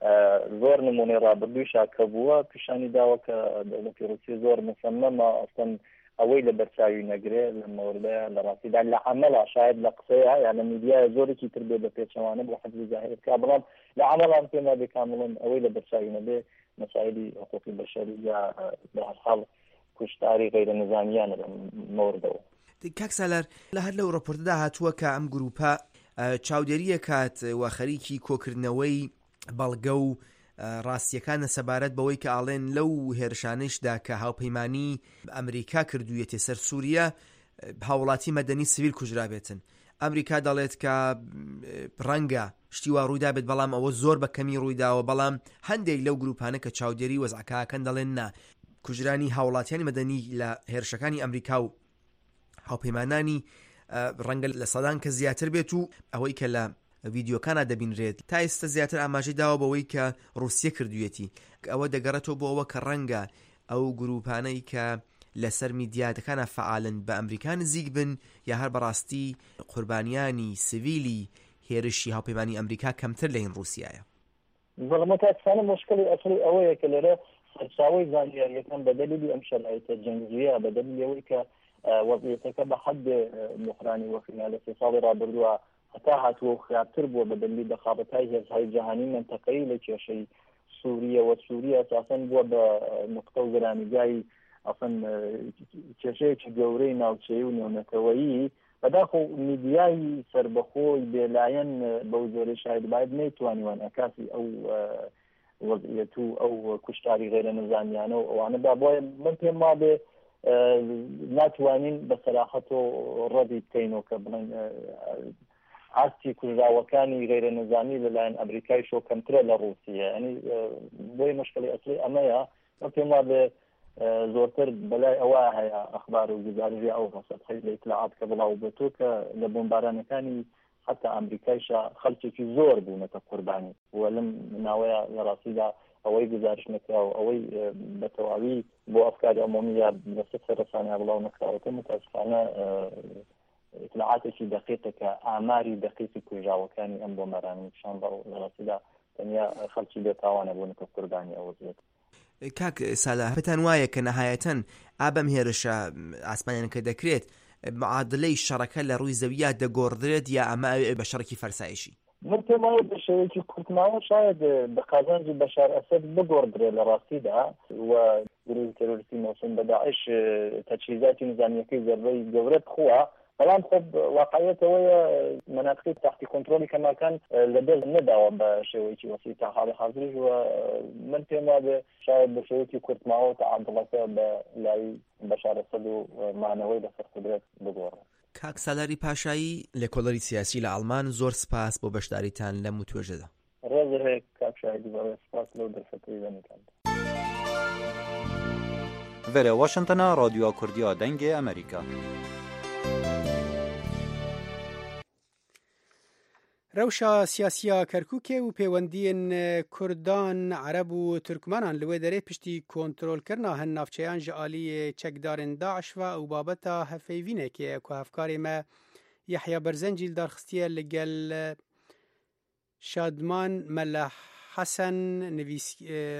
زۆر نمونەی ڕابردوویشا کە بووە پیشانی داوە کە دەوڵەتی رووسیا زۆر مسەممەمە ئەستن ئەوەی لە بەرچاوی نەگرێت لە مەوردەیە لە ڕاستیدا لە عەمەڵا شاید لە قسەیە یا لە میدیای زۆرێکی تر بێ بە پێچەوانە بۆ حەزی زاهێت کا بەڵام لە عەمەڵان پێما بێ کامڵن ئەوەی لە بەرچاوی نەبێ مەسایلی حقوقی بەشەری یا بە هەرحاڵ کوشتاری غیرە نظامیانە لە مەوردەوە. کاکسالار لە هەر لەو ڕپۆرتدا هاتووە کە ئەم گروپە چاودێریە کات و خەریکی کۆکردنەوەی بەڵگە و ڕاستیەکانە سەبارەت بەوەی کە ئاڵێن لەو هێرشانشدا کە هاوپەیمانی ئەمریکا کردوویەتێ سەر سووریا هاوڵاتی مەدەنی سیویل کوژرابێتن. ئەمریکا دەڵێت کە ڕەنگە شتیوا ڕوویدا بێت بەڵام ئەوە زۆر بە کەمی ڕوویداوە، بەڵام هەندێک لەو گروپانە کە چاودێری وەزعەکەکەن دەڵێن نا کوژرانی هاوڵاتیانی مەدەنی لە هێرشەکانی ئەمریکا و هاوپەیمانانی ڕەنگە لە سەدان کە زیاتر بێت و ئەوەی کە لە ڤیدیۆکانە دەبینرێت تا ئێستا زیاتر ئاماژەی داوە بەوەی کە رووسیا کردوویەتی ئەوە دەگەڕێتەوە بۆ ئەوە کە ڕەنگە ئەو گروپانەی کە لەسەر میدیاتەکانە فعالن بە ئەمریکا نزیک بن یا هەر بەڕاستی قوربانیانی سڤیلی هێرشی هاوپەیمانی ئەمریکا کەمتر لە این رووسیایە. بەڵام متاسفانە مشکلی ئەسڵی ئەوەیە کە لەرە سەرچاوەی زانیاریەکان بە دەلیلی ئەم شەرایطە جەنگیە بە دەلیلی ئەوەی کە وەضعیەتەکە بە حەد نوقرانی وەخینا لە سێ ساڵی ڕابردووە هەتا هاتووە و خراپتر بووە بە دەلیلی دەخابەتای هێزهای جەهانی منتەقەی لە کێشەی سووریە و سووریا ئەساسەن بووە بە نقطە و گرانیگای ئەسەن کێشەیەکی گەورەی ناوچەیی و نێونەتەوەیی بەداخۆ میدیای سربەخۆی بێلایەن بەو زۆرەی شاید باید نەیتوانیوان ئەکاسی ئەو وەضعیەت و ئەو کوشتاری غیرە نظامیانە و ئەوانەدا بۆیە من پێم وابێ ناتوانین بە سەراحەت و ڕەدی بکەینەوە کە بڵێن ئاستی کوژراوەکانی غیرە نظامی لەلایەن ئەمریکای شۆ کەمترە لە رووسیا، ینی بۆی مشکلی ئەسڵی ئەمەیە من پێم وابێ زۆرتر بەلای ئەوە هەیە ئەخبار و گزارشی ئەو ڕەسەدخەی لە ئیطلاعات کە بڵاو بێتۆ کە لە بۆمبارانەکانی حتا ئەمریکایشە خەڵکێکی زۆر بوونەتە قوربانی و لەم ناوەیە لە ڕاستیدا ئەوەی گزارش نکرا و ئەوەی بەتەواوی بۆ ئەفکاری عمومیە لەسەر ڕەسانیا بڵاو نەکراوەکە متاسفانە ئیطلاعاتێکی دقیقە کە ئاماری دقیقی کوژراوەکانی ئەم بۆمبارانە پیشان بە لە ڕاستیدا تەنیا خەڵکی بێتاوانە بوونەتە قوربانی ئەوە بێت. کاک سالا پێتان وایە کە نەهایەتەن ئابەم هێرشە ئاسمانیانەکە دەکرێت معادلەی شەڕەکە لە ڕووی زەویە دەگۆڕدرێت یا ئەمە بە شەڕێکی فەرسایشی؟ من پێم وایە بە شێوەیەکی کورتماوە شاید بە قازانجی بەشار ئەسەد بگۆڕدرێت لە ڕاستیدا و گروپی تەرۆریستی مۆسوم بە داعش تەجهیزاتی نظامیەکەی زەربەی گەورە بخووە، بەڵام خۆ واقعیەتەوەیە مناطقی تحتی کۆنتڕۆلی کەماکان لەدەست نەداوە بە شێوەیەکی وەسی تا حاڵی حاضریش و من پێم وابێ شاید بە شێوەیەکی کورتماوە تعادڵەکە بە لای بەشار ئەسەد و مانەوەی لەسەر قودرەت بگۆڕێت. کاک سالاری پاشایی لێکۆڵەری سیاسی لە ئەڵمان زۆر سپاس بۆ بەشداریتان لەم وتوێژەدا. ڕێز هەیە کاک شاهیدی بەڕێ سپاس لەو دەرفەتەی دەمیتان. ڤێرە واشنتنە رادیۆ کوردیا دەنگی ئەمریکا. روشا سیاسیا کرکوک و پیوندین کردان عرب و ترکمانان لوی دره پشتی کنترل کرنا هن نافچیان جعالی چکدارن داعش و او بابتا هفیوینه که افکاری ما یحیی برزنجیل درخستیه لگل شادمان ملح حسن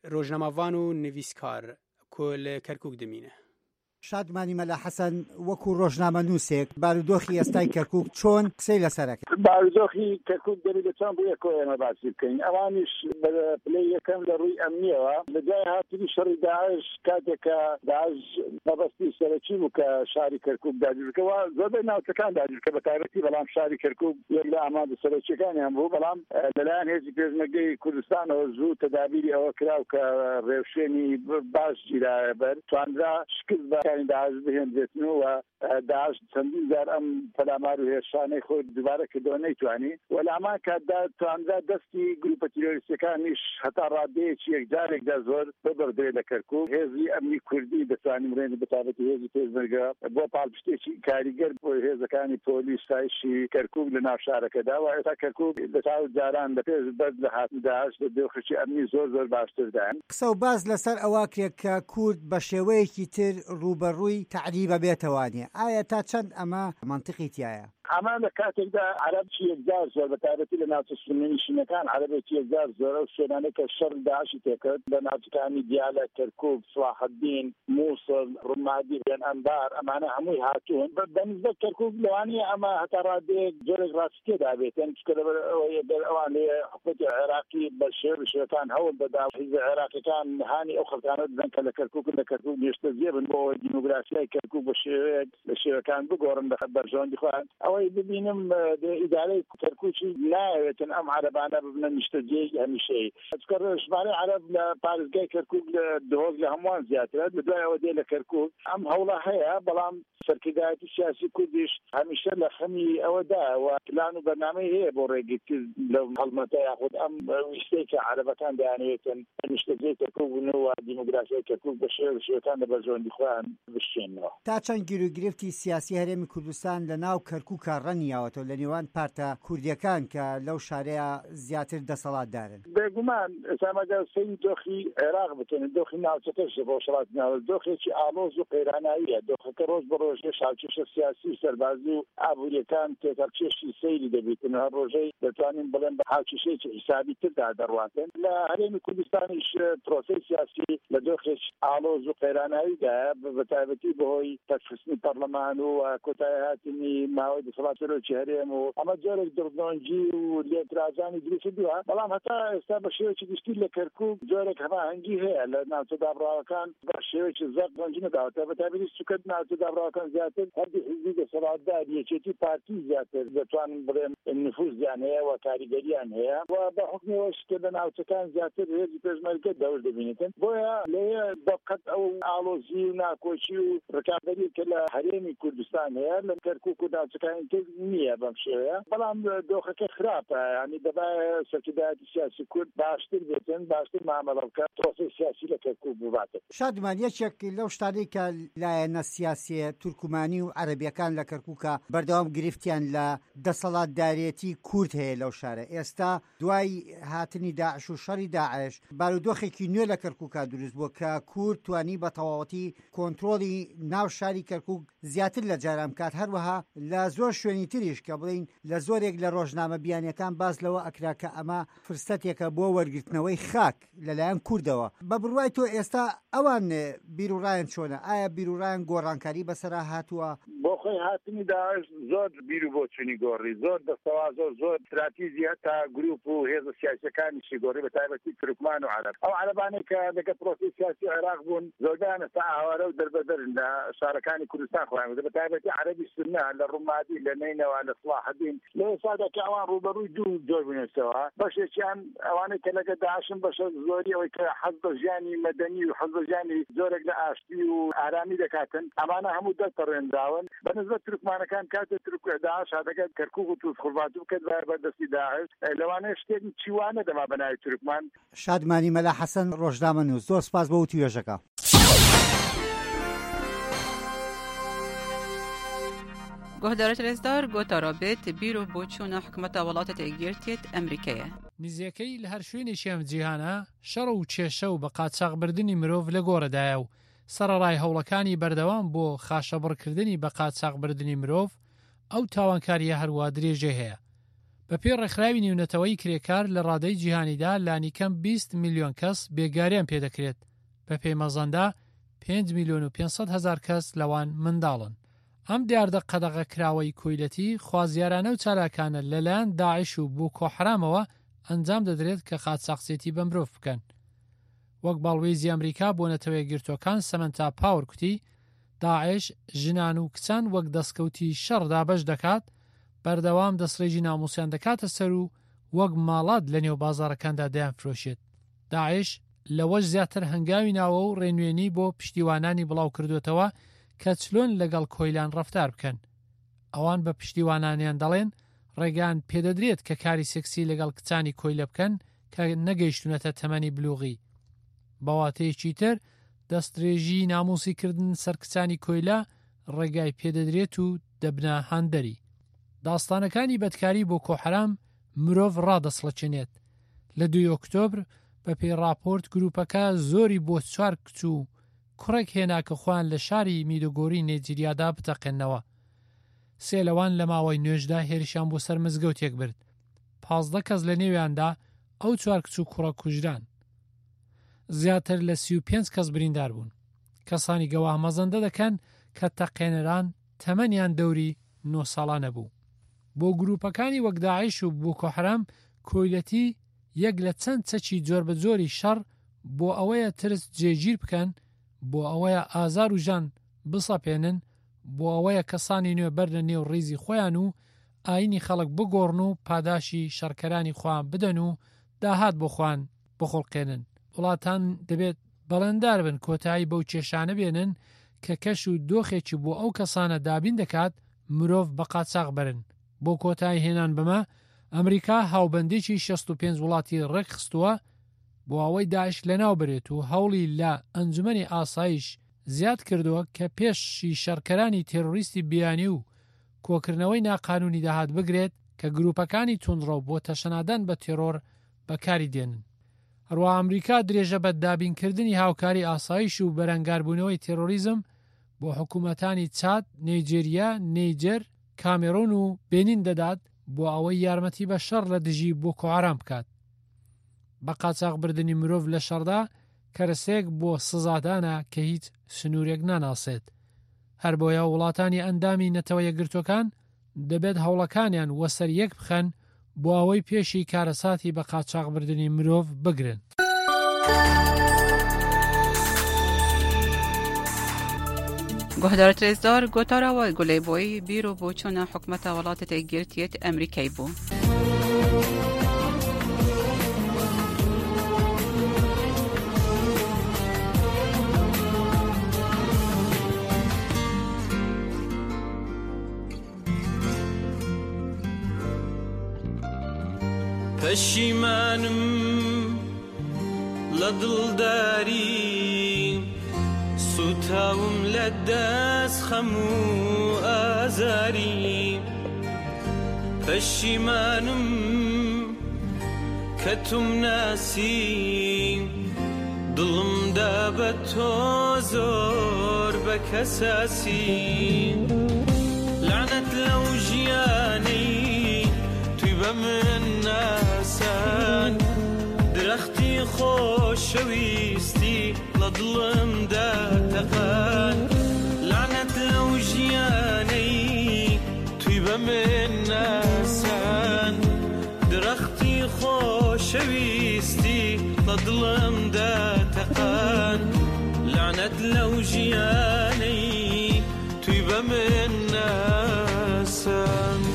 ڕۆژنامەوان و نویسکار کۆ لە کەرکووک دەمینە. شادمانی مەلا حەسەن وەکو ڕۆژنامە نووسێک بارودۆخی ئێستای کەرکووک چۆن قسەی لەسەرەکە؟ بارودۆخی کەرکووک دەبێت چۆن بۆ یەکۆ ئێمە باسی بکەین. ئەوانیش پلەی یەکەم لە ڕووی ئەمنیەوە لە دوای هاتنی شەڕی داعش کاتێکە داعش مەبەستی سەرەکی بوو کە شاری کەرکووک داگیرکەوە زۆربەی ناوچەکان داگیرکە بە تایبەتی بەڵام شاری کەرکووک یەک لە ئامادە سەرەکیەکانیان بوو بەڵام لەلایەن هێزی پێشمەرگەی کوردستانەوە زوو تەدابیری ئەوە کراو کە ڕێوشێنی باش گیرایە بەر توانرا شکست بەکانی داعش بهێنرێتنەوە داعش چەندین جار ئەم پەلامار و هێرشانەی خۆی دووبارە کردەوە نەیتوانی و لە هەمان کاتدا توانرا دەستی گروپە تیرۆریستەکانیش هەتا ڕادەیەکی یەکجارێکدا زۆر ببڕدرێت لە کەرکووک. هێزی ئەمنی کوردی دەتوانین بڵێن بەتابەتی هێزی پێشمەرگە بۆ پاڵپشتێکی کاریگەر بۆ هێزەکانی پۆلیس سایشی کەرکووک لە ناو شارەکەدا و ئێستا کەرکووک لەتاو جاران لەپێش بەر لە هاتنی داعش لە دۆخێکی ئەمنی زۆر زۆر باشتردان. قسە و باز لەسەر ئەوە کرێت کە کورد بە شێوەیەکی تر ڕوبەڕووی تعریبە بێتەوانێ. ئایا تا چەند ئەمە منطقی تایە؟ ئەمە لە کاتێکدا عەرەبی یەکجار زۆر بە تایبەتی لە ناوچە سنیشینەکان عەرەبێکی یەکجار زۆرە و شوێنانەی کە شەڕ داعشی تێکرد لە ناوچەکانی دیالە، کەرکووک، سڵاح الدین، مووسڵ، ڕوومادی، بێن ئەنبار ئەمانە هەمووی هاتوون. بەنسبەت کەرکووک لەوانەیە ئەمە هەتا ڕادەیەک جۆرێک ڕاستی تێدا بێتن چکە لەبەر ئەوەیە ئەوان لێ حکومەتی عێراقی بە شێوەکان هەوڵ دەدا حیزب عێراقیەکان هانی ئەو خەڵکانە بدەن کە لە کەرکووک نیشتەجێ بن بۆ ئەوەی دیموکراسیای کەرکووک بە شێوەیەک لە شێوەکان بگۆڕن بە بەرژەوەندی خۆیان. ئەوەی ببینم ئیدارەی کەرکووکی نایەوێتن ئەم عەرەبانە ببنە نیشتەجێی هەمیشەیی. چکە ژمارەی عەرەب لە پارێزگای کەرکووک لە دهۆک لە هەمووان زیاترە. لە دوای ئەوە دێ لە کەرکووک ئەم هەوڵە هەیە بەڵام سەرکردایەتی سیاسی کوردیش هەمیشە لە خەمی ئەوەدا و پلان و بەرنامەی هەیە بۆ ڕێگریکرد لەو هەڵمەتە یاخود ئەم ویستەی کە عەرەبەکان دەیانەوێتن نیشتەجێی کەرکووک بوون و دیموکراسیای کەرکووک بە شێوەکان لە بەرژەوەندی خۆیان بشێنەوە. تا چەند گیرۆگرفتی سیاسی هەرێمی کوردستان لە ناو کەرکووکە ڕەنیاوەتەوە لە نێوان پارتە کوردیەکان کە لەو شارەیە زیاتر دەسەڵاتدارن؟ بێگومان ئێسامەگە سەی دۆخی عێراق بتێنن دۆخی ناوچەکەش بۆ شڵات ناوە دۆخێکی ئاڵۆز و قەیراناییە. دۆخەکە ڕۆژ بە ڕۆژێ شاوچێشە سیاسی سەربازی و ئابووریەکان تێکەڵکێشی سەیری دەبێتن. هەر ڕۆژەی دەتوانین بڵێن بە هاوچێشەیەکی حیسابی تردا دەڕواتن. لە هەرێمی کوردستانیش پرۆسەی سیاسی لە دۆخێک ئاڵۆز و قەیراناییدایە بە تایبەتی بەهۆی تەکفستنی پەرلەمان و کۆتایی هاتنی ماوەی دەسەڵاتدارۆکی هەرێم و ئەمە جۆرێک دڕزۆنجی و لێترازانی دروست کردووە. بەڵام هەتا ئێستا بە شێوەیەکی گشتی لە کەرکووک جۆرێک هەماهەنگی هەیە لە ناوچە دابڕاوەکان بە شێوەیەکی زەق ڕەنگی نەداوەتە بە تایبەتی چونکە ناوچە دابڕاوەکان زیاتر هەردوو حیزبی دەسەڵاتدار یەکێتی پارتی زیاتر دەتوانن بڵێن نفوذیان هەیە و کاریگەریان هەیە و بە حکمەوەش کە لە ناوچەکان زیاتر هێزی پێشمەرگە دەور دەبینێتن. بۆیە لێیە بەقەت ئەو ئاڵۆزی و ناکۆچی و ڕکابەری کە لە هەرێمی کوردستان هەیە لە کەرکووک و ناوچەکانی تر نییە بەم شێوەیە. بەڵام دۆخەکە خراپە ینی دەبایە سەرکردایەتی سیاسی کورد باشتر بێتن باشتر مامەڵە بکات پرۆسەی سیاسی لە کەرکووک بباتێت. شادمان یەکێک لەو شتانەی کە لایەنە سیاسیە تورکمانی و عەرەبیەکان لە کەرکووکە بەردەوام گرفتیان لە دەسەڵاتدارێتی کورد هەیە لەو شارە. ئێستا دوای هاتنی داعش و شەڕی داعش بارودۆخێکی نوێ لە کەرکووکە دروست بووە کە کورد توانی بە تەواوەتی کۆنتڕۆلی ناو شاری کەرکووک زیاتر لە جارام کات. هەروەها لە زۆر شوێنی تریش کە بڵین لە زۆرێک لە ڕۆژنامە بیانیەکان باز لەوە ئەکرا کە ئەمە فرستەتێکە بۆ وەرگرتنەوەی خاک لەلایەن کوردەوە. بە بڕوای تۆ ئێستا ئەوان بیرروڕایان چۆنە؟ ئایا بیرروڕایان گۆڕانکاری بەسەرا هاتووە؟ بۆ خۆی هاتنی داعش زۆر بیر و بۆچوونی گۆڕی زۆر دەستەوازۆ زۆر استراتیژی هەتا گروپ و هێزە سیاسیەکانیشی گۆڕی بە تایبەتی تورکمان و عەرەب. ئەو عەرەبانەی کە لەگە پرۆسەی سیاسی عێراق بوون زۆربیان ئێستا ئاوارە و دەربەدەرن لە شارەکانی کوردستان خۆیان بە تایبەتی عەرەبی سونە لە ڕوومادی لە نینەوە لە سڵاح الدین لە ئێستادا کە ئەوان ڕوبەڕووی دوو جۆر بوونەوە. بەشێکیان ئەوانەی کە لەگە داعشن بەشە زۆری ئەوەی کە حەز بە ژیانی مەدەنی و حەز بە ژیانی زۆرێک لە ئاشتی و ئارامی دەکاتن. ئەمانە هەموو دەرپەڕێنراون. بەنسبەت تورکمانەکان کاتێک داعش هاتەکەت کەرکووک و تووسخورباتوو بکەت بەردەستی داعش لەوانەیە شتێکی چیوانە دەما بەناوی تورکمان. شادمانی مەلا حەسەن ڕۆژنامە نووس زۆر سپاس بە وتوێژەکە. گۆهدارە لێزدار گۆتا ڕابێت بیر و بۆچوونە حکومەتە وڵاتە تێگیرتێت ئەمریکایە. نزیەکەی لە هەر شوێنێکی ئەم جیهانە شەڕ و کێشە و بە قاچاقبردنی مرۆڤ لە گۆڕەدایە و سەرەڕای هەوڵەکانی بەردەوام بۆ خاشەبڕکردنی بە قاچاقبردنی مرۆڤ ئەو تاوانکاریە هەروە درێژە هەیە. بەپێی ڕێکخراوی نێونەتەوەی کرێکار لە ڕادەی جیهانیدا لانیکەم 20 میلیۆن کەس بێگاریان پێدەکرێت. بە پێی مەزەندا 5 میلیۆن و 500 هزار کەس لەوان منداڵن. ئەم دیاردە قەدەغە کراوەی کۆیلەتی خوازیارانە و چالاکانە لەلایەن داعش و بۆکۆ حرامەوە ئەنجام دەدرێت کە قاچاقچێتی بە مرۆڤ بکەن. وەک باڵوێزی ئەمریکا بۆ نەتەوەیە گرتوەکان سەمەنتا پاور کوتی داعش ژنان و کچان وەک دەستکەوتی شەڕدا بەش دەکات، بەردەوام دەسڕێژی ناموسیان دەکاتە سەر و وەک ماڵات لە نێو بازاڕەکاندا دەیان فرۆشێت. داعش لەوەش زیاتر هەنگاوی ناوە و ڕێنوێنی بۆ پشتیوانانی بڵاو کردوێتەوە کە چلۆن لەگەڵ کۆیلان ڕەفتار بکەن. ئەوان بە پشتیوانانیان دەڵێن ڕێگان پێدەدرێت کە کاری سێکسی لەگەڵ کچانی کۆیلە بکەن کە نەگەیشتونەتە تەمەنی بلوغی. بەواتەیەکی تر دەستڕێژی ناموسیکردن سەر کچانی کۆیلە ڕێگای پێدەدرێت و دەبنە هاندەری. داستانەکانی بەدکاری بۆ کۆحرام مرۆڤ ڕادەسڵەچێنێت. لە 2 ئۆکتۆبر بە پێی راپۆرت گروپەکە زۆری بۆ 4 کچ و کوڕێک هێنا کە خۆیان لە شاری میدوگۆری نێجیریادا بتەقێنەوە. 3 لەوان لە ماوەی نوێژدا هێرشیان بۆ سەر مزگەوتێک برد. 15 کەس لە نێویاندا ئەو 4 کچ و کوڕە کوژران. زیاتر لە 35 کەس بریندار بوون. کەسانی گەواه مەزەندە دەکەن کە تەقێنەران تەمەنیان دەوری 9 ساڵانە بوو. بۆ گروپەکانی وەک داعش و بۆکۆ حرام کۆیلەتی یەک لە چەند چەکی جۆر بە جۆری شەڕ بۆ ئەوەیە ترس جێگیر بکەن، بۆ ئەوەیە ئازار و ژان بسەپێنن، بۆ ئەوەیە کەسانی نوێ بەرنە نێو ڕیزی خۆیان و ئاینی خەڵک بگۆڕن و پاداشی شەڕکەرانی خۆیان بدەن و داهات بۆ خۆیان بخۆڵقێنن. وڵاتان دەبێت بەڵێندار بن کۆتایی بەو کێشانە بێنن کە کەش و دۆخێکی بۆ ئەو کەسانە دابین دەکات مرۆڤ بە قاچاق بەرن. بۆ کۆتایی هێنان بەمە ئەمریکا هاوبەندێکی 65 وڵاتی ڕێک خستووە بۆ ئەوەی داعش لەناو برێت و هەوڵی لە ئەنجومەنی ئاسایش زیاد کردووە کە پێشی شەڕکەرانی تێرۆریستی بیانی و کۆکردنەوەی ناقانونی داهات بگرێت کە گروپەکانی توندڕۆ بۆ تەشەنادان بە تێرۆر بەکاری دێنن. هەروە ئەمریکا درێژە بە دابینکردنی هاوکاری ئاسایش و بەرەنگاربوونەوەی تێرۆریزم بۆ حکوومەتانی چاد، نەیجێریا، نەیجەر، کامێرۆن و بێنین دەدات بۆ ئەوەی یارمەتی بە شەڕ لە دژی بۆکۆ حرام بکات. بە قاچاقبردنی مرۆڤ لە شەڕدا کەرسێک بۆ سزادانە کە هیچ سنوورێک ناناسێت. هەر بۆیە وڵاتانی ئەندامی نەتەوەیە گرتوەکان دەبێت هەوڵەکانیان وەسەر یەک بخەن بۆ ئەوەی پێشی کارەساتی بە قاچاقبردنی مرۆڤ بگرن. گۆهدارە رێزدار گۆتاراوە گولەیبۆی بیرۆ بۆ چۆنە حکومەتە وڵاتە یەکگرتوویەت ئەمریکای بوو. پەشیمانم لە دڵداری سوتاوم لە دەست خەم و ئازاری پەشیمانم کە توم ناسی دڵمدا بە تۆ زۆر بە کەساسی لعنەت لەو ژیانەی توی بە من ناسان درەختی خۆشەویستی لە دڵمدا تەقان لعنەت لەو ژیانەی توی بە من ناسان درەختی خۆشەویستی لە دڵمدا تەقان لعنەت لەو ژیانەی توی بە من ناسان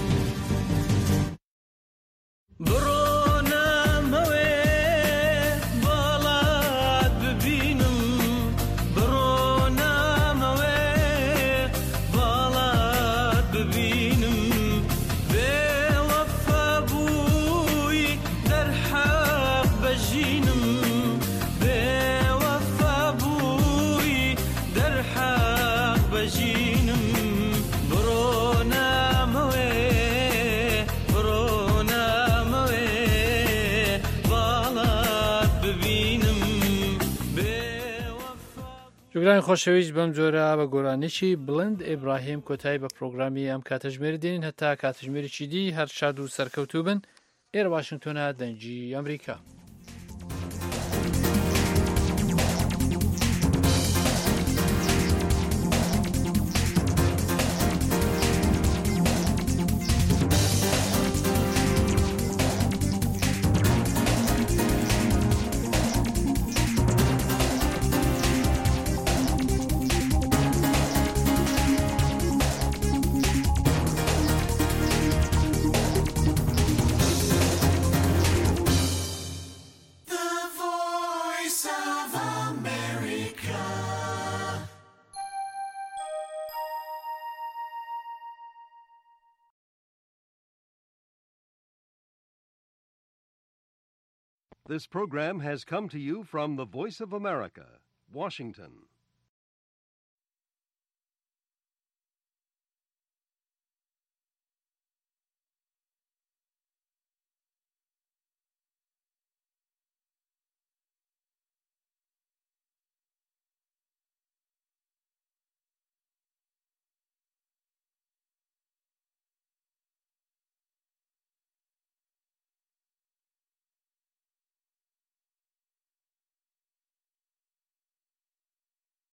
جوگرانی خۆشەویست بەم جۆرە بە گۆرانێکی بڵند ئیبراهیم کۆتایی بە پرۆگرامی ئەم کاتەژمێر دێنین هەتا کاتژمێرێکی دی هەر شاد و سەرکەوتوو بن. ئێرە واشنگتۆنە دەنگی ئەمریکا. This program has come to you from the Voice of America, Washington.